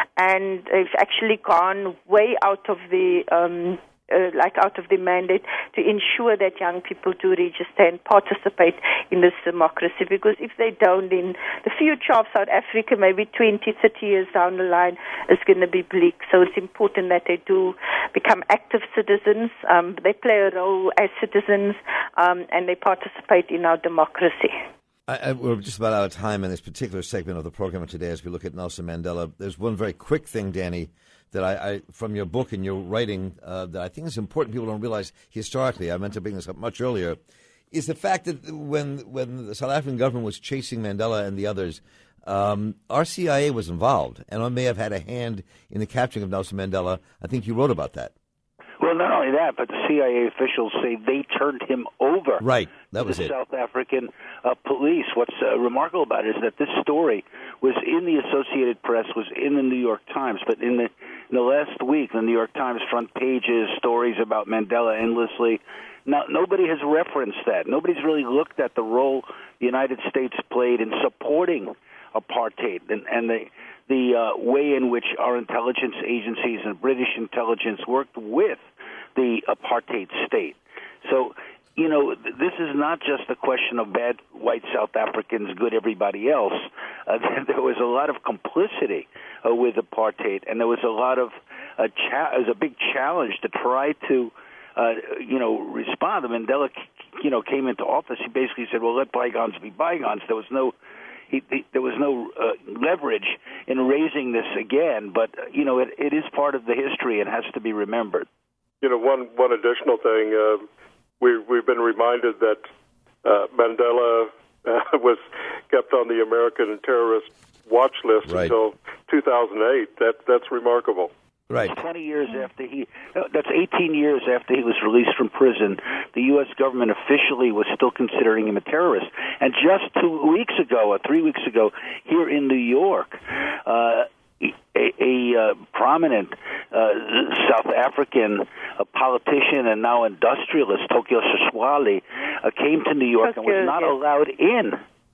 C: And they've actually gone way out of the um Uh, like out of the mandate to ensure that young people do register and participate in this democracy, because if they don't, then the future of South Africa, maybe twenty, thirty years down the line, is going to be bleak. So it's important that they do become active citizens, um, they play a role as citizens, um, and they participate in our democracy.
B: I, I, we're just about out of time in this particular segment of the program today as we look at Nelson Mandela. There's one very quick thing, Danny, that I, I from your book and your writing uh, that I think is important. People don't realize historically. I meant to bring this up much earlier. Is the fact that when when the South African government was chasing Mandela and the others, um, our C I A was involved and may have had a hand in the capturing of Nelson Mandela. I think you wrote about that.
E: Well, not only that, but the C I A officials say they turned him over.
B: Right, that was
E: to the
B: it.
E: South African uh, police. What's uh, remarkable about it is that this story was in the Associated Press, was in the New York Times, but in the in the last week, the New York Times front pages, stories about Mandela endlessly. Now, nobody has referenced that. Nobody's really looked at the role the United States played in supporting apartheid and, and the the uh, way in which our intelligence agencies and British intelligence worked with the apartheid state. So, you know, th- this is not just a question of bad white South Africans, good everybody else. Uh, there was a lot of complicity uh, with apartheid, and there was a lot of uh, cha- it was a big challenge to try to, uh, you know, respond. Mandela, you know, came into office. He basically said, "Well, let bygones be bygones." There was no He, he, there was no uh, leverage in raising this again, but uh, you know it, it is part of the history and has to be remembered.
F: You know, one one additional thing, uh, we we've been reminded that uh, Mandela uh, was kept on the American terrorist watch list
B: right.
F: until two thousand eight. That that's remarkable.
B: Right.
E: twenty years after he, that's eighteen years after he was released from prison, the U S government officially was still considering him a terrorist. And just two weeks ago, or three weeks ago, here in New York, uh, a, a uh, prominent uh, South African uh, politician and now industrialist, Tokyo Seswali, uh, came to New York and was not allowed in.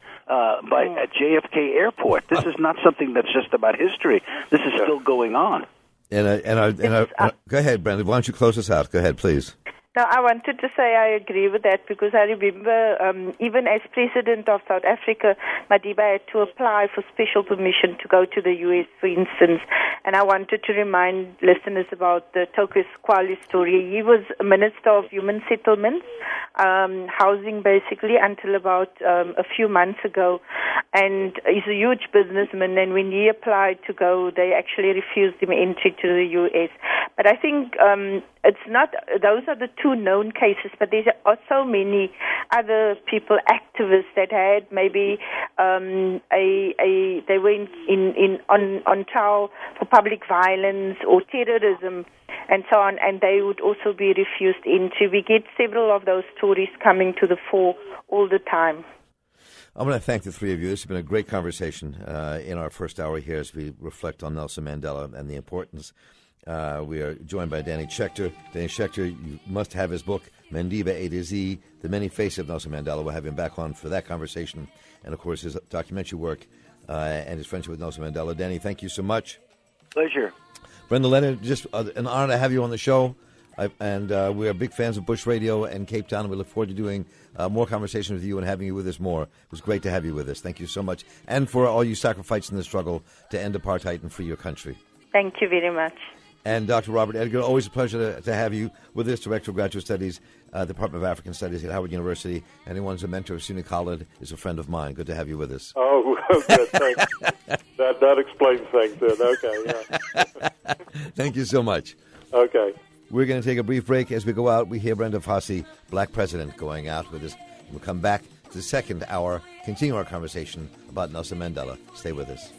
E: Uh, by at J F K Airport. This is not something that's just about history. This is still going on.
B: And I, and I, and I, uh, go ahead, Brenda. Why don't you close us out? Go ahead, please.
C: No, I wanted to say I agree with that, because I remember um, even as President of South Africa, Madiba had to apply for special permission to go to the U S, for instance. And I wanted to remind listeners about the Tokyo Seswali story. He was a Minister of Human Settlements, um, housing basically, until about um, a few months ago. And he's a huge businessman, and when he applied to go, they actually refused him entry to the U S. But I think um, it's not, those are the two known cases, but there are so many other people, activists that had maybe um, a, a they were in, in, in on, on trial for public violence or terrorism and so on, and they would also be refused entry. We get several of those stories coming to the fore all the time.
B: I want to thank the three of you. This has been a great conversation uh, in our first hour here as we reflect on Nelson Mandela and the importance Uh, we are joined by Danny Schechter. Danny Schechter, you must have his book, Madiba A to Z, The Many Faces of Nelson Mandela. We'll have him back on for that conversation. And, of course, his documentary work uh, and his friendship with Nelson Mandela. Danny, thank you so much.
E: Pleasure.
B: Brenda Leonard, just uh, an honor to have you on the show. I, and uh, we are big fans of Bush Radio and Cape Town, and we look forward to doing uh, more conversations with you and having you with us more. It was great to have you with us. Thank you so much. And for all you sacrificed in the struggle to end apartheid and free your country.
C: Thank you very much.
B: And Doctor Robert Edgar, always a pleasure to, to have you with us, Director of Graduate Studies, uh, Department of African Studies at Howard University. Anyone who's a mentor of Sunni Khalid is a friend of mine. Good to have you with us.
F: Oh, good. Thanks. that, that explains things then. Okay, yeah.
B: Thank you so much.
F: Okay.
B: We're going to take a brief break. As we go out, we hear Brenda Fassie, Black President, going out with us. We'll come back to the second hour, continue our conversation about Nelson Mandela. Stay with us.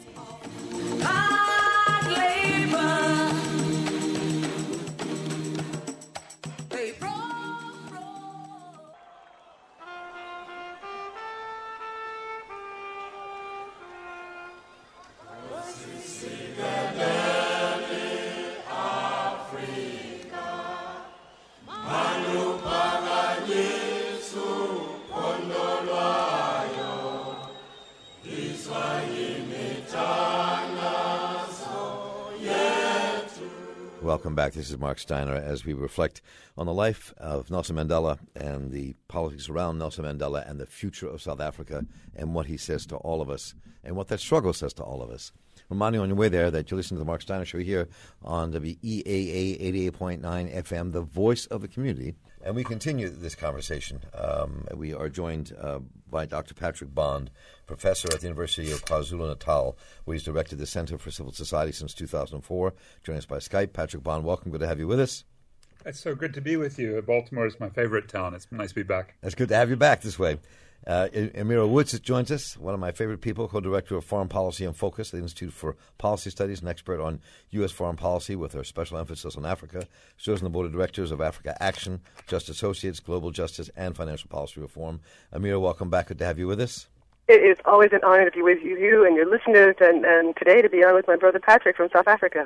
B: Welcome back. This is Mark Steiner as we reflect on the life of Nelson Mandela and the politics around Nelson Mandela and the future of South Africa and what he says to all of us and what that struggle says to all of us. Remind you on your way there that you're listening to the Mark Steiner Show here on W E A A eighty-eight point nine F M, the voice of the community. And we continue this conversation. Um, we are joined uh, by Doctor Patrick Bond, professor at the University of KwaZulu-Natal, where he's directed the Center for Civil Society since two thousand four. Joining us by Skype. Patrick Bond, welcome. Good to have you with us.
G: It's so good to be with you. Baltimore is my favorite town. It's nice to be back.
B: It's good to have you back this way. Uh, Amira Woods joins us, one of my favorite people, co-director of Foreign Policy and Focus at the Institute for Policy Studies, an expert on U S foreign policy with her special emphasis on Africa. She's on the board of directors of Africa Action, Just Associates, Global Justice, and Financial Policy Reform. Amira, welcome back. Good to have you with us.
H: It is always an honor to be with you and your listeners, and, and today to be on with my brother Patrick from South Africa.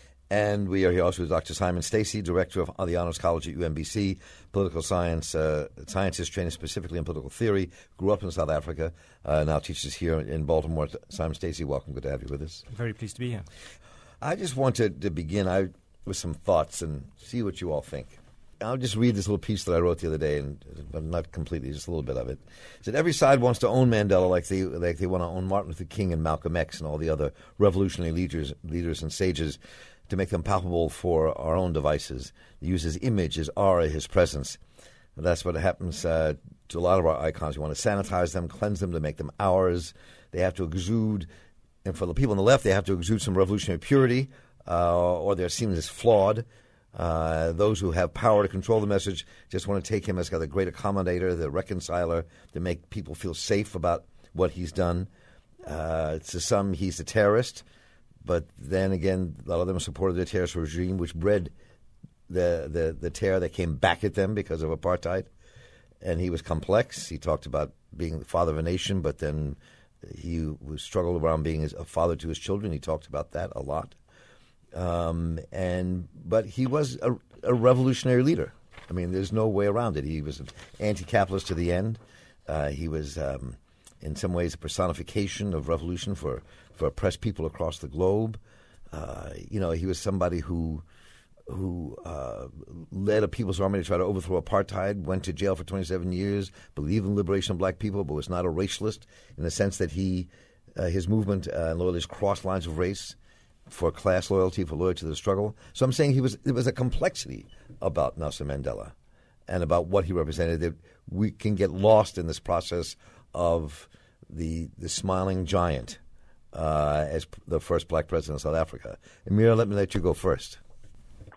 B: And we are here also with Doctor Simon Stacey, director of the Honors College at U M B C, political science, uh, scientist trained specifically in political theory, grew up in South Africa, uh, now teaches here in Baltimore. Simon Stacey, welcome. Good to have you with us.
I: I'm very pleased to be here.
B: I just wanted to begin I, with some thoughts and see what you all think. I'll just read this little piece that I wrote the other day, and but not completely, just a little bit of it. It said, every side wants to own Mandela like they like they want to own Martin Luther King and Malcolm X and all the other revolutionary leaders, leaders and sages, to make them palpable for our own devices. They use his image, his aura, his presence. And that's what happens uh, to a lot of our icons. We want to sanitize them, cleanse them to make them ours. They have to exude, and for the people on the left, they have to exude some revolutionary purity, uh, or they're seen as flawed. Uh, those who have power to control the message just want to take him as the great accommodator, the reconciler, to make people feel safe about what he's done. Uh, to some, he's a terrorist. But then again, a lot of them supported the terrorist regime, which bred the, the, the terror that came back at them because of apartheid. And he was complex. He talked about being the father of a nation, but then he was struggled around being a father to his children. He talked about that a lot. Um, and but he was a, a revolutionary leader. I mean, there's no way around it. He was an anti-capitalist to the end. Uh, he was, um, in some ways, a personification of revolution for for oppressed people across the globe. Uh, you know, he was somebody who who uh, led a people's army to try to overthrow apartheid, went to jail for twenty-seven years, believed in the liberation of black people, but was not a racialist in the sense that he, uh, his movement uh, and loyalties crossed lines of race for class loyalty, for loyalty to the struggle. So I'm saying he was there was a complexity about Nelson Mandela and about what he represented that we can get lost in this process of the the smiling giant uh, as the first black president of South Africa. Amira, let me let you go first.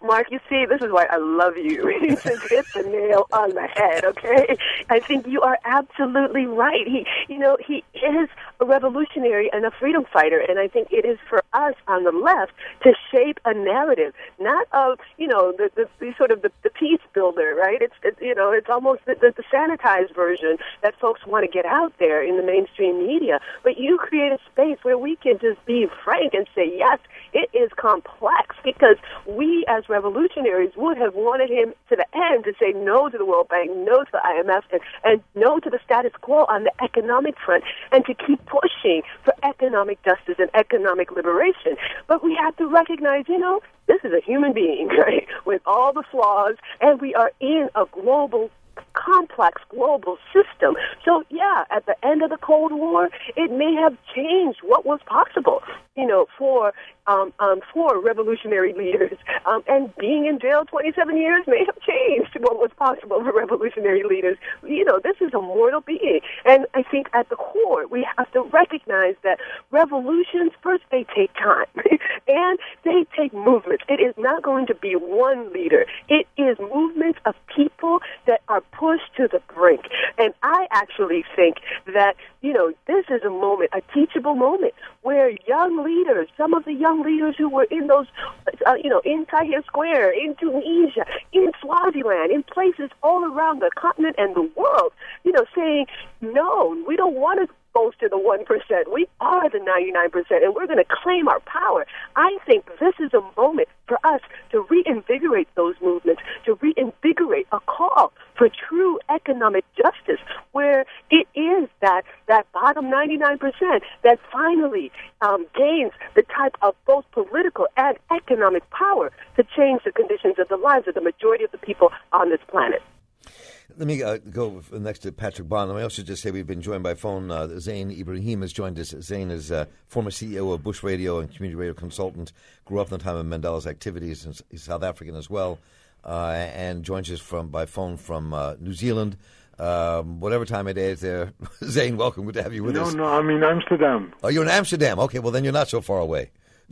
H: Mark, you see, this is why I love you. You just hit the nail on the head, okay? I think you are absolutely right. He, you know, he is a revolutionary and a freedom fighter, and I think it is for us on the left to shape a narrative, not of, you know, the, the, the sort of the, the peace builder, right? It's, it, you know, it's almost the, the, the sanitized version that folks want to get out there in the mainstream media. But you create a space where we can just be frank and say, yes, it is complex, because we as revolutionaries would have wanted him to the end to say no to the World Bank, no to the I M F, and, and no to the status quo on the economic front, and to keep pushing for economic justice and economic liberation. But we have to recognize, you know, this is a human being, right, with all the flaws, and we are in a global complex global system. So, yeah, at the end of the Cold War, it may have changed what was possible, you know, for um, um, for revolutionary leaders. Um, and being in jail twenty-seven years may have changed what was possible for revolutionary leaders. You know, this is a mortal being. And I think at the core, we have to recognize that revolutions, first, they take time. And they take movements. It is not going to be one leader. It is movements of people that are pushed to the brink. And I actually think that, you know, this is a moment, a teachable moment, where young leaders, some of the young leaders who were in those, uh, you know, in Tahrir Square, in Tunisia, in Swaziland, in places all around the continent and the world, you know, saying, no, we don't want to goes to the one percent. We are the ninety-nine percent, and we're going to claim our power. I think this is a moment for us to reinvigorate those movements, to reinvigorate a call for true economic justice, where it is that, that bottom ninety-nine percent that finally um, gains the type of both political and economic power to change the conditions of the lives of the majority of the people on this planet.
B: Let me uh, go next to Patrick Bond. Let me also just say we've been joined by phone. Uh, Zain Ibrahim has joined us. Zain is uh, former C E O of Bush Radio and community radio consultant. Grew up in the time of Mandela's activities. And he's South African as well, uh, and joins us from by phone from uh, New Zealand. Um, whatever time of day is there. Zain, welcome. Good to have you with
I: no,
B: us.
I: No, no, I'm in Amsterdam.
B: Oh, you're in Amsterdam. Okay, well then you're not so far away.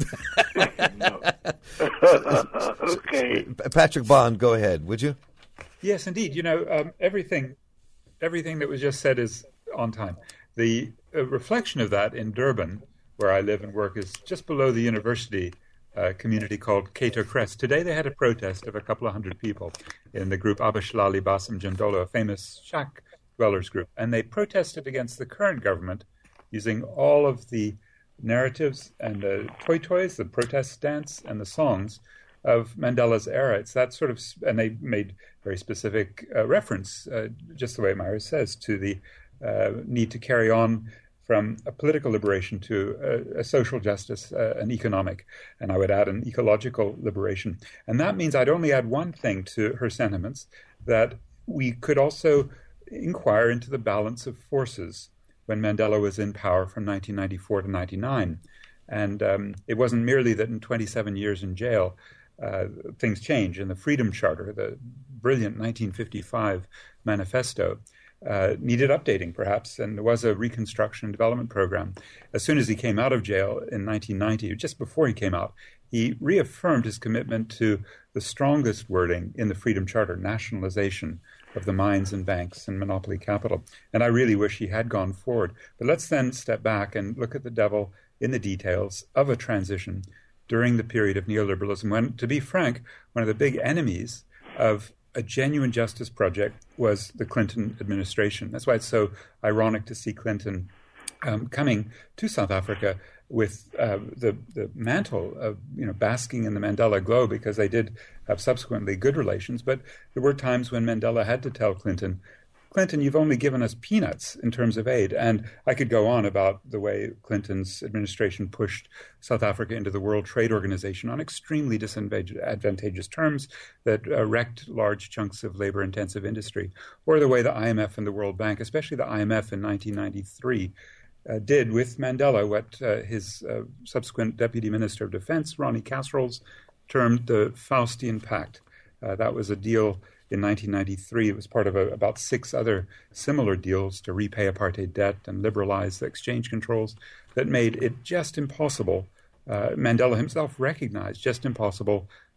I: Okay.
B: Patrick Bond, go ahead, would you?
G: Yes, indeed. You know, um, everything, everything that was just said is on time. The uh, reflection of that in Durban, where I live and work, is just below the university uh, community called Cato Crest. Today they had a protest of a couple of hundred people in the group Abashlali Basam Jandolo, a famous shack dwellers group, and they protested against the current government using all of the narratives and the toy toys, the protest dance, and the songs of Mandela's era. It's that sort of, and they made very specific uh, reference, uh, just the way Myra says, to the uh, need to carry on from a political liberation to a, a social justice, uh, an economic, and I would add an ecological liberation. And that means I'd only add one thing to her sentiments, that we could also inquire into the balance of forces when Mandela was in power from nineteen ninety-four to ninety-nine. And um, it wasn't merely that in twenty-seven years in jail, Uh, things change. In the Freedom Charter, the brilliant nineteen fifty-five manifesto, uh, needed updating, perhaps, and there was a reconstruction and development program. As soon as he came out of jail in nineteen ninety, just before he came out, he reaffirmed his commitment to the strongest wording in the Freedom Charter, nationalization of the mines and banks and monopoly capital. And I really wish he had gone forward. But let's then step back and look at the devil in the details of a transition during the period of neoliberalism, when, to be frank, one of the big enemies of a genuine justice project was the Clinton administration. That's why it's so ironic to see Clinton um, coming to South Africa with uh, the the mantle of, you know, basking in the Mandela glow, because they did have subsequently good relations. But there were times when Mandela had to tell Clinton, Clinton, you've only given us peanuts in terms of aid. And I could go on about the way Clinton's administration pushed South Africa into the World Trade Organization on extremely disadvantageous terms that uh, wrecked large chunks of labor-intensive industry, or the way the I M F and the World Bank, especially the I M F in nineteen ninety-three, uh, did with Mandela what uh, his uh, subsequent Deputy Minister of Defense, Ronnie Kasrils, termed the Faustian Pact. Uh, that was a deal in nineteen ninety-three. It was part of a, about six other similar deals to repay apartheid debt and liberalize the exchange controls that made it just impossible. Uh, Mandela himself recognized just impossible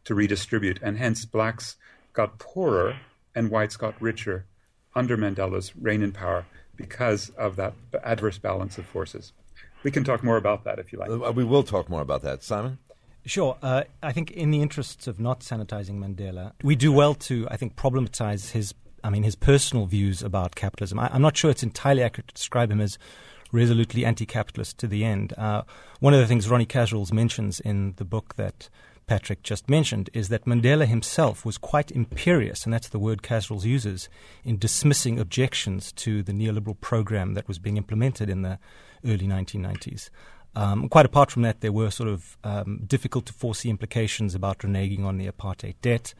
G: to redistribute, and hence blacks got poorer and whites got richer under Mandela's reign in power because of that adverse balance of forces. We can talk more about that if you like.
B: Uh, we will talk more about that. Simon?
J: Sure. Uh, I think in the interests of not sanitizing Mandela, we do well to, I think, problematize his, I mean, his personal views about capitalism. I, I'm not sure it's entirely accurate to describe him as resolutely anti-capitalist to the end. Uh, one of the things Ronnie Caswells mentions in the book that Patrick just mentioned is that Mandela himself was quite imperious, and that's the word Caswells uses, in dismissing objections to the neoliberal program that was being implemented in the early nineteen nineties. Um, quite apart from that, there were sort of um, difficult to foresee implications about reneging on the apartheid debt.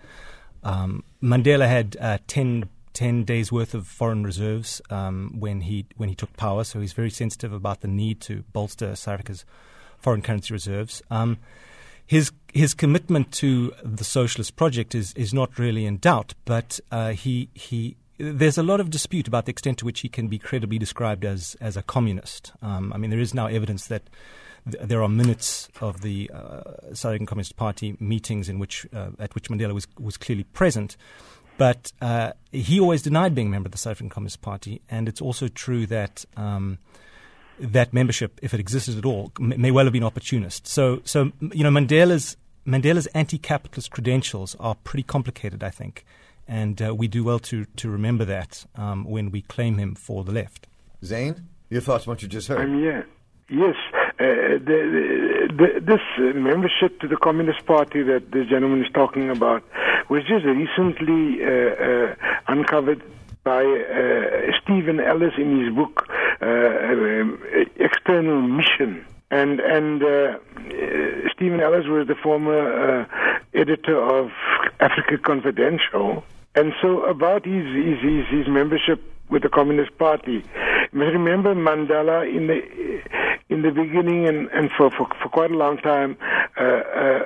J: Um, Mandela had uh, ten, ten days worth of foreign reserves um, when he when he took power, so he's very sensitive about the need to bolster South Africa's foreign currency reserves. Um, his his commitment to the socialist project is is not really in doubt, but uh, he he. There's a lot of dispute about the extent to which he can be credibly described as, as a communist. Um, I mean, there is now evidence that th- there are minutes of the uh, South African Communist Party meetings in which uh, at which Mandela was was clearly present, but uh, he always denied being a member of the South African Communist Party. And it's also true that um, that membership, if it existed at all, m- may well have been opportunist. So, so you know, Mandela's Mandela's anti-capitalist credentials are pretty complicated, I think. And uh, we do well to, to remember that um, when we claim him for the left.
B: Zane, your thoughts on what you just heard?
I: Um, yeah. Yes. Uh, the, the, this uh, membership to the Communist Party that the gentleman is talking about was just recently uh, uh, uncovered by uh, Stephen Ellis in his book, uh, um, External Mission. And, and uh, uh, Stephen Ellis was the former uh, editor of Africa Confidential. And so about his, his, his, his membership with the Communist Party, you must remember Mandela in the in the beginning and, and for, for, for quite a long time uh, uh,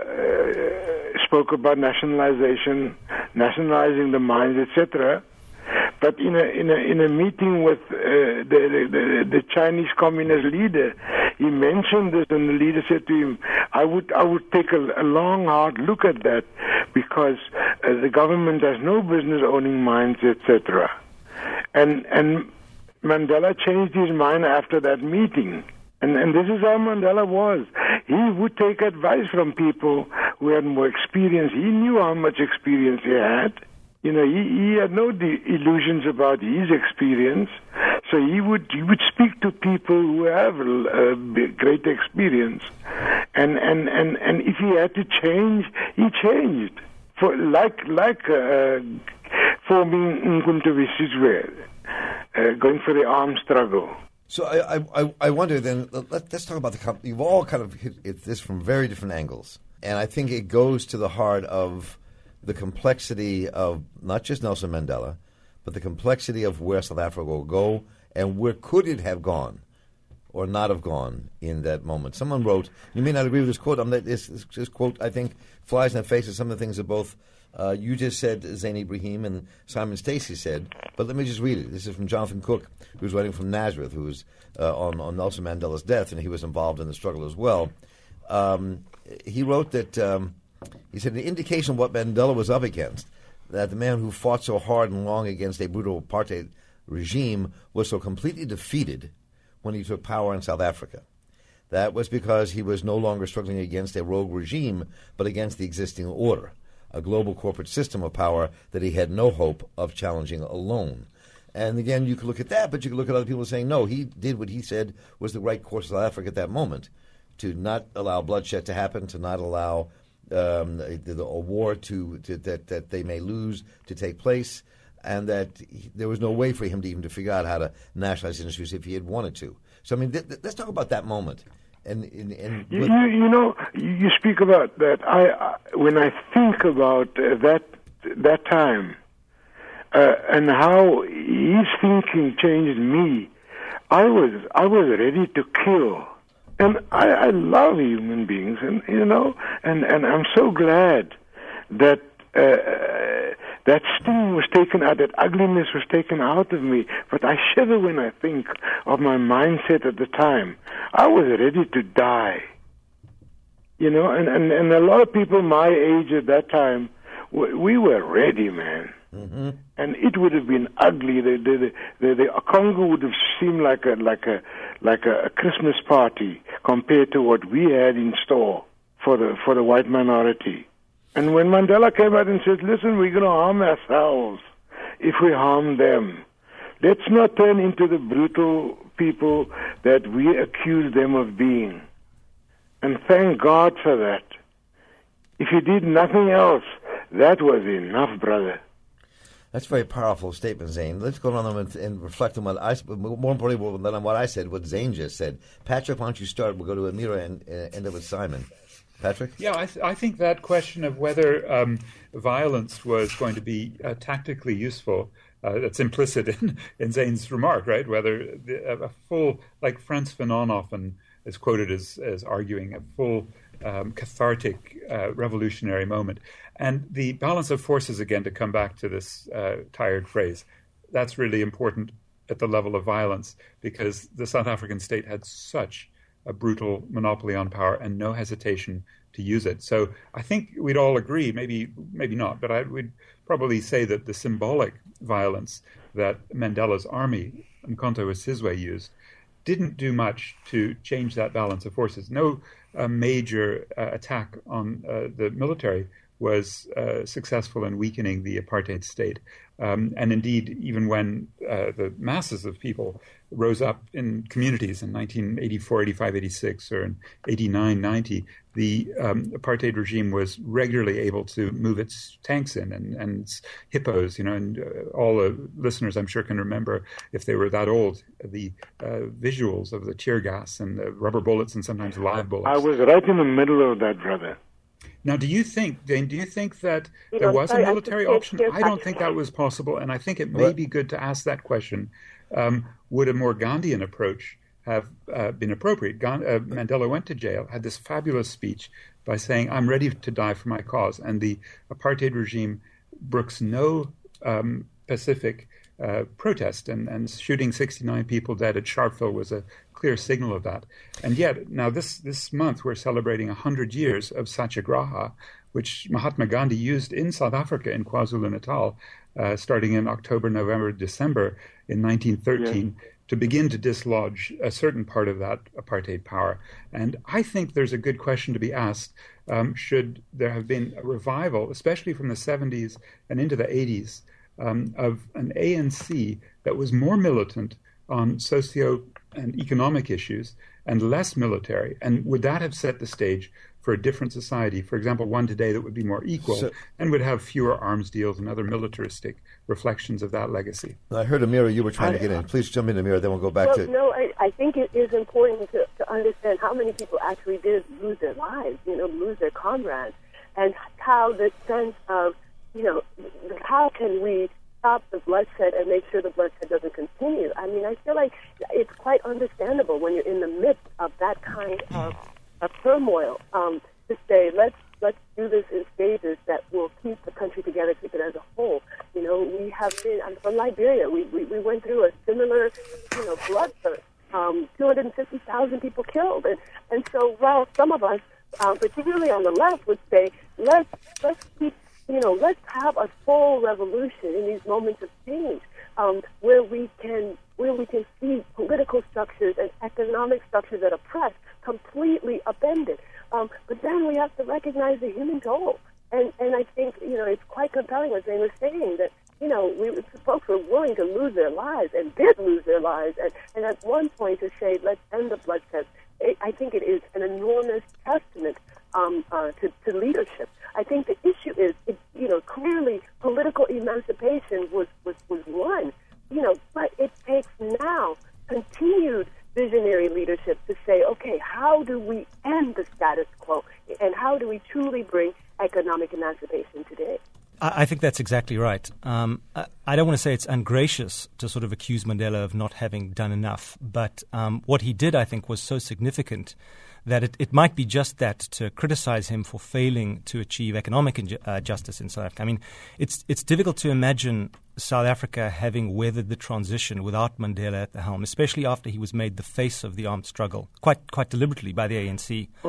I: spoke about nationalization, nationalizing the mines, et cetera. But in a in a in a meeting with uh, the, the the Chinese communist leader, he mentioned this, and the leader said to him, "I would I would take a, a long, hard look at that because uh, the government has no business owning mines, et cetera" And and Mandela changed his mind after that meeting. And and this is how Mandela was. He would take advice from people who had more experience. He knew how much experience he had. You know, he, he had no de- illusions about his experience, so he would he would speak to people who have uh, great experience, and, and, and, and if he had to change, he changed. For like like uh, forming Umkhonto we Sizwe, uh, going for the armed struggle.
B: So I I, I wonder then. Let, let's talk about the. You've all kind of hit this from very different angles, and I think it goes to the heart of the complexity of not just Nelson Mandela, but the complexity of where South Africa will go and where could it have gone or not have gone in that moment. Someone wrote, you may not agree with this quote, I'm, this, this, this quote I think flies in the face of some of the things that both uh, you just said, Zain Ibrahim, and Simon Stacey said, but let me just read it. This is from Jonathan Cook, who's writing from Nazareth, who was uh, on, on Nelson Mandela's death, and he was involved in the struggle as well. Um, he wrote that... Um, He said, an indication of what Mandela was up against, that the man who fought so hard and long against a brutal apartheid regime was so completely defeated when he took power in South Africa. That was because he was no longer struggling against a rogue regime, but against the existing order, a global corporate system of power that he had no hope of challenging alone. And again, you could look at that, but you could look at other people saying, no, he did what he said was the right course of South Africa at that moment, to not allow bloodshed to happen, to not allow Um, the, the, a war to, to that, that they may lose to take place, and that he, there was no way for him to even to figure out how to nationalize industries if he had wanted to. So, I mean, th- th- let's talk about that moment. And, and, and
I: you, you, you know, you speak about that. I, I when I think about uh, that that time uh, and how his thinking changed me, I was I was ready to kill. And I, I love human beings, and you know, and, and I'm so glad that uh, that sting was taken out, that ugliness was taken out of me. But I shiver when I think of my mindset at the time. I was ready to die. You know, and, and, and a lot of people my age at that time, we, we were ready, man. Mm-hmm. And it would have been ugly. The, the, the, the, the Congo would have seemed like a like a like a, a Christmas party compared to what we had in store for the for the white minority. And when Mandela came out and said, "Listen, we're going to harm ourselves if we harm them. Let's not turn into the brutal people that we accuse them of being." And thank God for that. If you did nothing else, that was enough, brother.
B: That's a very powerful statement, Zane. Let's go on and, and reflect on what I, more importantly than on what I said, what Zane just said. Patrick, why don't you start? We'll go to Amira and uh, end up with Simon. Patrick?
G: Yeah, I, th- I think that question of whether um, violence was going to be uh, tactically useful, uh, that's implicit in, in Zane's remark, right? Whether the, a full, like Frantz Fanon often is quoted as, as arguing, a full um, cathartic uh, revolutionary moment. And the balance of forces, again, to come back to this uh, tired phrase, that's really important at the level of violence, because the South African state had such a brutal monopoly on power and no hesitation to use it. So I think we'd all agree, maybe maybe not, but I would probably say that the symbolic violence that Mandela's army, Umkhonto we Sizwe, used didn't do much to change that balance of forces. No uh, major uh, attack on uh, the military was uh, successful in weakening the apartheid state. Um, and indeed, even when uh, the masses of people rose up in communities in nineteen eighty-four, eighty-five, eighty-six, or in eighty-nine, ninety, the um, apartheid regime was regularly able to move its tanks in and, and its hippos, you know, and uh, all the listeners, I'm sure, can remember, if they were that old, the uh, visuals of the tear gas and the rubber bullets and sometimes live bullets.
I: I was right in the middle of that, brother.
G: Now, do you think, Dane, do you think that there was a military option? I don't think that was possible, and I think it may be good to ask that question. Um, would a more Gandhian approach have uh, been appropriate? Gand- uh, Mandela went to jail, had this fabulous speech by saying, "I'm ready to die for my cause," and the apartheid regime brooks no um, pacific uh, protest, and, and shooting sixty-nine people dead at Sharpeville was a clear signal of that. And yet, now this, this month we're celebrating one hundred years of Satyagraha, which Mahatma Gandhi used in South Africa, in KwaZulu-Natal, uh, starting in October, November, December in nineteen thirteen, yeah. to begin to dislodge a certain part of that apartheid power. And I think there's a good question to be asked. Um, should there have been a revival, especially from the seventies and into the eighties, um, of an A N C that was more militant on socio and economic issues and less military? And would that have set the stage for a different society? For example, one today that would be more equal so, and would have fewer arms deals and other militaristic reflections of that legacy.
B: I heard, Amira, you were trying I, to get in. Please jump in, Amira, then we'll go back
H: well,
B: to...
H: No, I, I think it is important to, to understand how many people actually did lose their lives, you know, lose their comrades, and how the sense of, you know, how can we stop the bloodshed and make sure the bloodshed doesn't continue. I mean, I feel like it's quite understandable when you're in the midst of that kind of, of turmoil um, to say, let's let's do this in stages that will keep the country together, keep it as a whole. You know, we have been, I'm from Liberia, we, we, we went through a similar, you know, bloodthirst, um, two hundred fifty thousand people killed. And, and so while some of us, um, particularly on the left, would say, let's, let's keep You know, let's have a full revolution in these moments of change, um, where we can where we can see political structures and economic structures that oppress completely upended. Um, but then we have to recognize the human toll, and and I think you know it's quite compelling what Zane was saying, that you know we folks were willing to lose their lives and did lose their lives, and, and at one point to say let's end the bloodshed. I think it is an enormous testament um, uh, to, to leadership. I think the issue is, it, you know, clearly political emancipation was, was, was won, you know, but it takes now continued visionary leadership to say, okay, how do we end the status quo, and how do we truly bring economic emancipation today?
J: I think that's exactly right. Um, I don't want to say it's ungracious to sort of accuse Mandela of not having done enough, but um, what he did, I think, was so significant that it, it might be just that, to criticize him for failing to achieve economic inju- uh, justice in South Africa. I mean, it's it's difficult to imagine South Africa having weathered the transition without Mandela at the helm, especially after he was made the face of the armed struggle, quite quite deliberately by the A N C.
I: Oh, yeah,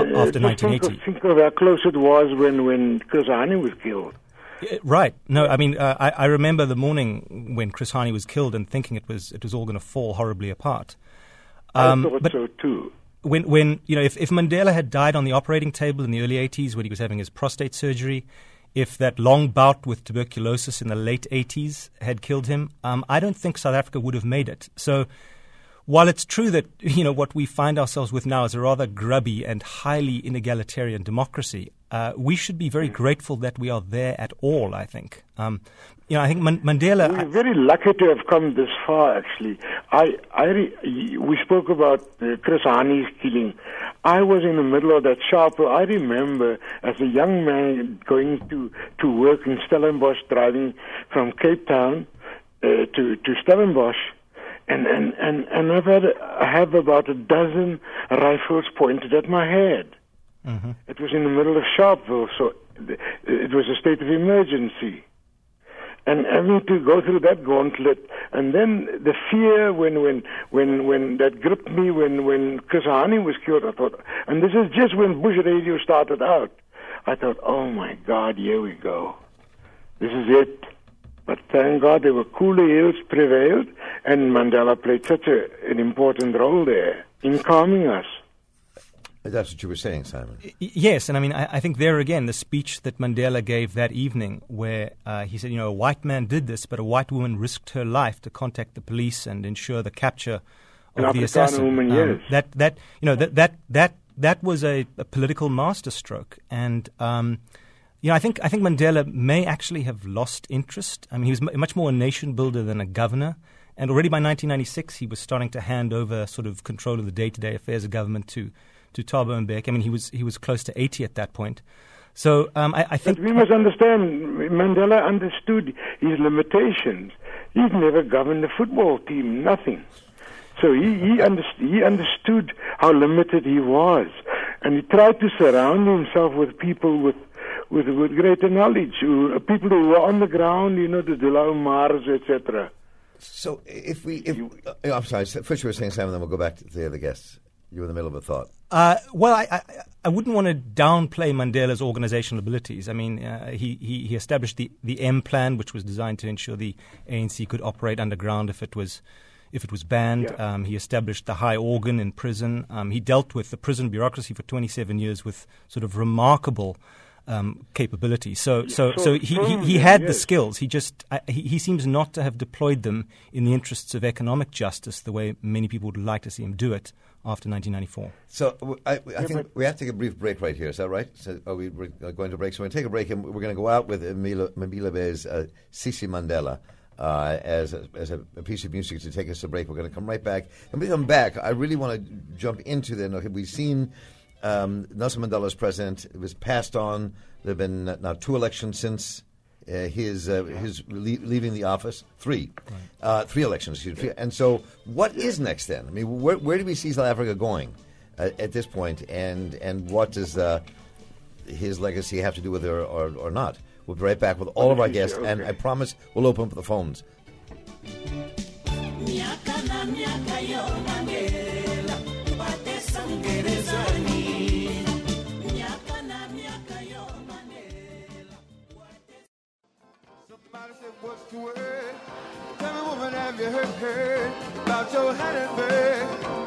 J: after
I: just
J: nineteen eighty.
I: Think of, think of how close it was when, when Chris Hani was killed.
J: Right. No, I mean, uh, I, I remember the morning when Chris Hani was killed and thinking it was it was all going to fall horribly apart.
I: Um, I thought so too.
J: When, when you know, if, if Mandela had died on the operating table in the early eighties when he was having his prostate surgery, if that long bout with tuberculosis in the late eighties had killed him, um, I don't think South Africa would have made it. So while it's true that, you know, what we find ourselves with now is a rather grubby and highly inegalitarian democracy, uh, we should be very grateful that we are there at all, I think. Um, you know, I think Man- Mandela...
I: We're very lucky to have come this far, actually. I, I re- we spoke about uh, Chris Hani's killing. I was in the middle of that sharp... I remember as a young man going to, to work in Stellenbosch, driving from Cape Town uh, to, to Stellenbosch, and, and, and, and I've had, I have about a dozen rifles pointed at my head. Mm-hmm. It was in the middle of Sharpeville, so it was a state of emergency. And having to go through that gauntlet, and then the fear when when when, when that gripped me when, when Chris Hani was killed, I thought, and this is just when Bush Radio started out, I thought, oh my God, here we go. This is it. But thank God there were cooler hills prevailed, and Mandela played such a, an important role there in calming us.
B: That's what you were saying, Simon.
J: Yes, and I mean, I, I think there again, the speech that Mandela gave that evening where uh, he said, you know, a white man did this, but a white woman risked her life to contact the police and ensure the capture of
I: An
J: the assassin.
I: Woman,
J: um,
I: yes.
J: That, that, you know, that, that, that, that was a, a political masterstroke. And, um, you know, I think, I think Mandela may actually have lost interest. I mean, he was m- much more a nation builder than a governor. And already by nineteen ninety-six, he was starting to hand over sort of control of the day-to-day affairs of government to to Thabo Mbeki. I mean, he was he was close to eighty at that point. So um, I, I think...
I: But we must understand, Mandela understood his limitations. He's never governed a football team, nothing. So he, he, underst- he understood how limited he was. And he tried to surround himself with people with with, with greater knowledge, who, people who were on the ground, you know, the Dula Umars, et cetera.
B: So if we... if uh, I'm sorry, first you were saying, Simon, then we'll go back to the other guests. You were in the middle of a thought.
J: Uh, well, I, I, I wouldn't want to downplay Mandela's organizational abilities. I mean, uh, he, he, he established the, the M plan, which was designed to ensure the A N C could operate underground if it was if it was banned.
I: Yeah.
J: Um, he established the high organ in prison. Um, he dealt with the prison bureaucracy for twenty-seven years with sort of remarkable um, capability. So, so, so, so he, he, he had yes. the skills. He just uh, he, he seems not to have deployed them in the interests of economic justice the way many people would like to see him do it after nineteen ninety-four.
B: So I, I think we have to take a brief break right here. Is that right? So are we going to break? So we're going to take a break, and we're going to go out with Mabila Bay's uh, Sisi Mandela uh, as, a, as a, a piece of music to take us to break. We're going to come right back. And when we come back, I really want to jump into then. Okay, we've seen um, Nelson Mandela as president. It was passed on. There have been now two elections since Uh, his uh, his le- leaving the office, three, right. uh, three elections. Three. And so, what is next then? I mean, where, where do we see South Africa going uh, at this point, and and what does uh, his legacy have to do with it or, or, or not? We'll be right back with all of our guests, okay. And I promise we'll open up the phones.
A: What's the word? Tell me, woman, have you heard, heard about Johannesburg?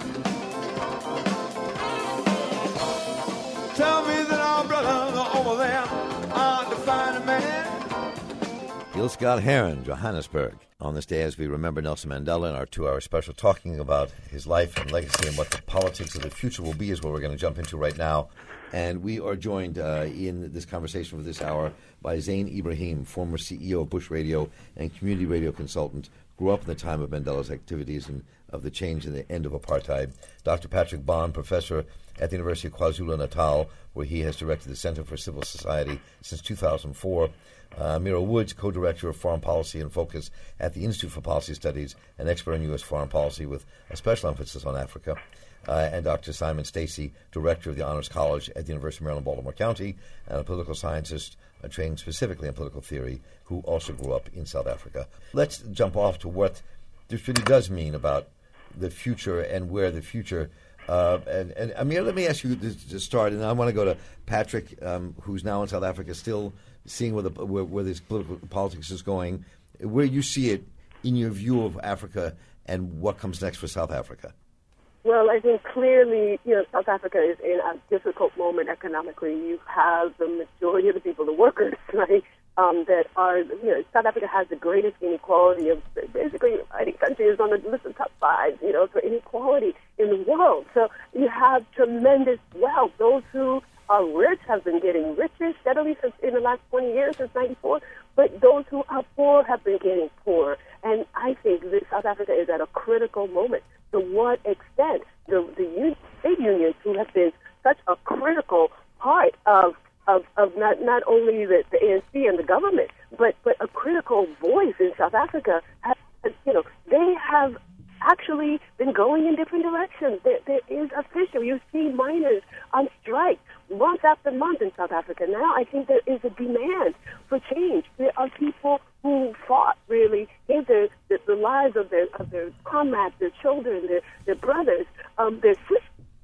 A: Tell me that our brothers over there are to find a man.
B: Gil Scott Heron, Johannesburg. On this day, as we remember Nelson Mandela in our two-hour special, talking about his life and legacy and what the politics of the future will be is what we're going to jump into right now. And we are joined uh, in this conversation for this hour by Zain Ibrahim, former C E O of Bush Radio and community radio consultant, grew up in the time of Mandela's activities and of the change and the end of apartheid. Doctor Patrick Bond, professor at the University of KwaZulu-Natal, where he has directed the Center for Civil Society since two thousand four. Uh, Mira Woods, co-director of Foreign Policy and Focus at the Institute for Policy Studies, an expert in U S foreign policy with a special emphasis on Africa. Uh, and Doctor Simon Stacy, director of the Honors College at the University of Maryland, Baltimore County, and a political scientist uh, trained specifically in political theory, who also grew up in South Africa. Let's jump off to what this really does mean about the future and where the future Uh, and, and Amir, let me ask you to, to start, and I want to go to Patrick, um, who's now in South Africa, still seeing where, the, where, where this political politics is going, where you see it in your view of Africa and what comes next for South Africa.
H: Well, I think clearly, you know, South Africa is in a difficult moment economically. You have the majority of the people, the workers, right, um, that are, you know, South Africa has the greatest inequality of basically any country is on the list of top five, you know, for inequality in the world. So you have tremendous wealth. Those who are rich have been getting richer steadily since in the last twenty years, since ninety-four, but those who are poor have been getting poorer. And I think that South Africa is at a critical moment. To what extent the, the union, state unions, who have been such a critical part of of, of not, not only the, the A N C and the government, but, but a critical voice in South Africa, have, you know, they have actually been going in different directions. There, there is official. You see miners on strike month after month in South Africa. Now I think there is a demand for change. There are people who fought, really, gave their, the, the lives of their of their comrades, their children, their, their brothers, um, their sisters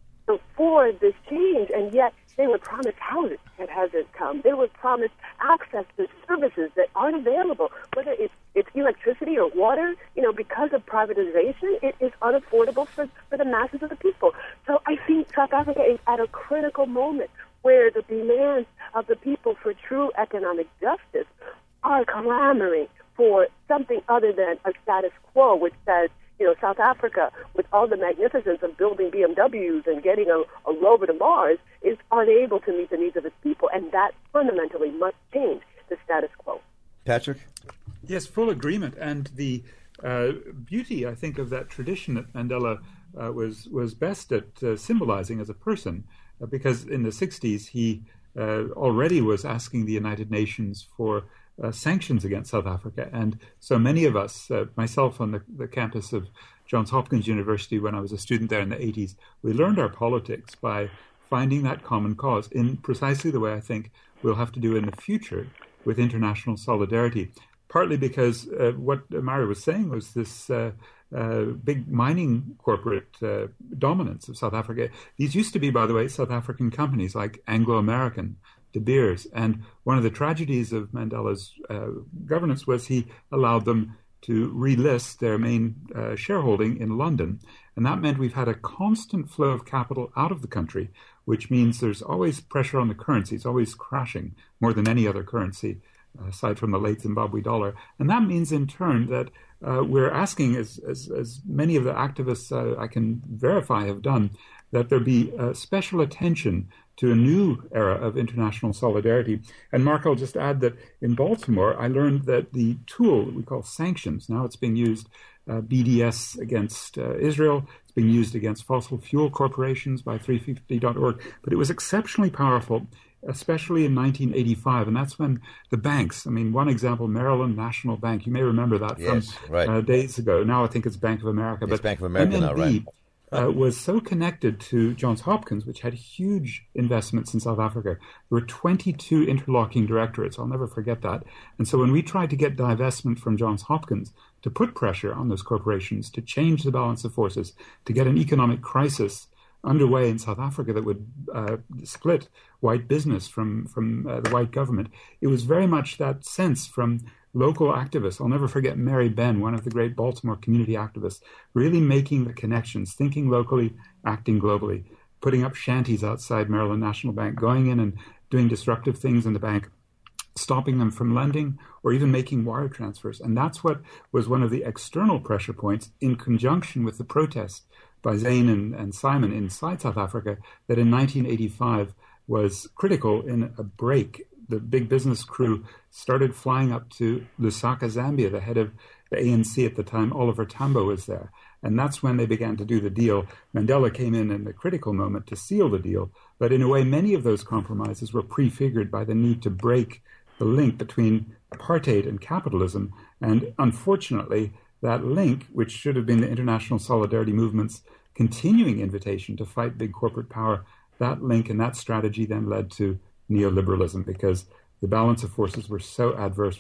H: for this change, and yet they were promised houses that hasn't come. They were promised access to services that aren't available, whether it's, it's electricity or water. You know, because of privatization, it is unaffordable for, for the masses of the people. So I think South Africa is at a critical moment where the demands of the people for true economic justice are clamoring for something other than a status quo, which says, you know, South Africa, with all the magnificence of building B M Ws and getting a, a rover to Mars, is unable to meet the needs of its people, and that fundamentally must change the status quo.
B: Patrick?
G: Yes, full agreement. And the uh, beauty, I think, of that tradition that Mandela uh, was, was best at uh, symbolizing as a person, uh, because in the sixties he uh, already was asking the United Nations for Uh, sanctions against South Africa. And so many of us, uh, myself on the, the campus of Johns Hopkins University when I was a student there in the eighties, we learned our politics by finding that common cause in precisely the way I think we'll have to do in the future with international solidarity. Partly because uh, what Mario was saying was this uh, uh, big mining corporate uh, dominance of South Africa. These used to be, by the way, South African companies like Anglo-American, De Beers. And one of the tragedies of Mandela's uh, governance was he allowed them to relist their main uh, shareholding in London. And that meant we've had a constant flow of capital out of the country, which means there's always pressure on the currency. It's always crashing more than any other currency, uh, aside from the late Zimbabwe dollar. And that means in turn that uh, we're asking, as, as, as many of the activists uh, I can verify have done, that there be uh, special attention to a new era of international solidarity. And Mark, I'll just add that in Baltimore, I learned that the tool that we call sanctions, now it's being used, uh, B D S against uh, Israel, it's being used against fossil fuel corporations by three fifty dot org, but it was exceptionally powerful, especially in nineteen eighty-five, and that's when the banks, I mean, one example, Maryland National Bank, you may remember that
B: yes,
H: from
B: right.
H: uh, days ago. Now I think it's Bank of America.
B: It's
H: but
B: Bank of America
H: M N B,
B: now, right.
H: Uh, was so connected to Johns Hopkins, which had huge investments in South Africa. There were twenty-two interlocking directorates. I'll never forget that. And so when we tried to get divestment from Johns Hopkins to put pressure on those corporations, to change the balance of forces, to get an economic crisis underway in South Africa that would uh, split white business from, from uh, the white government, it was very much that sense from local activists. I'll never forget Mary Benn, one of the great Baltimore community activists, really making the connections, thinking locally, acting globally, putting up shanties outside Maryland National Bank, going in and doing disruptive things in the bank, stopping them from lending or even making wire transfers. And that's what was one of the external pressure points in conjunction with the protest by Zane and, and Simon inside South Africa that in nineteen eighty-five was critical in a break. The big business crew started flying up to Lusaka, Zambia. The head of the A N C at the time, Oliver Tambo, was there. And that's when they began to do the deal. Mandela came in in the critical moment to seal the deal. But in a way, many of those compromises were prefigured by the need to break the link between apartheid and capitalism. And unfortunately, that link, which should have been the international solidarity movement's continuing invitation to fight big corporate power, that link and that strategy then led to neoliberalism, because the balance of forces were so adverse. We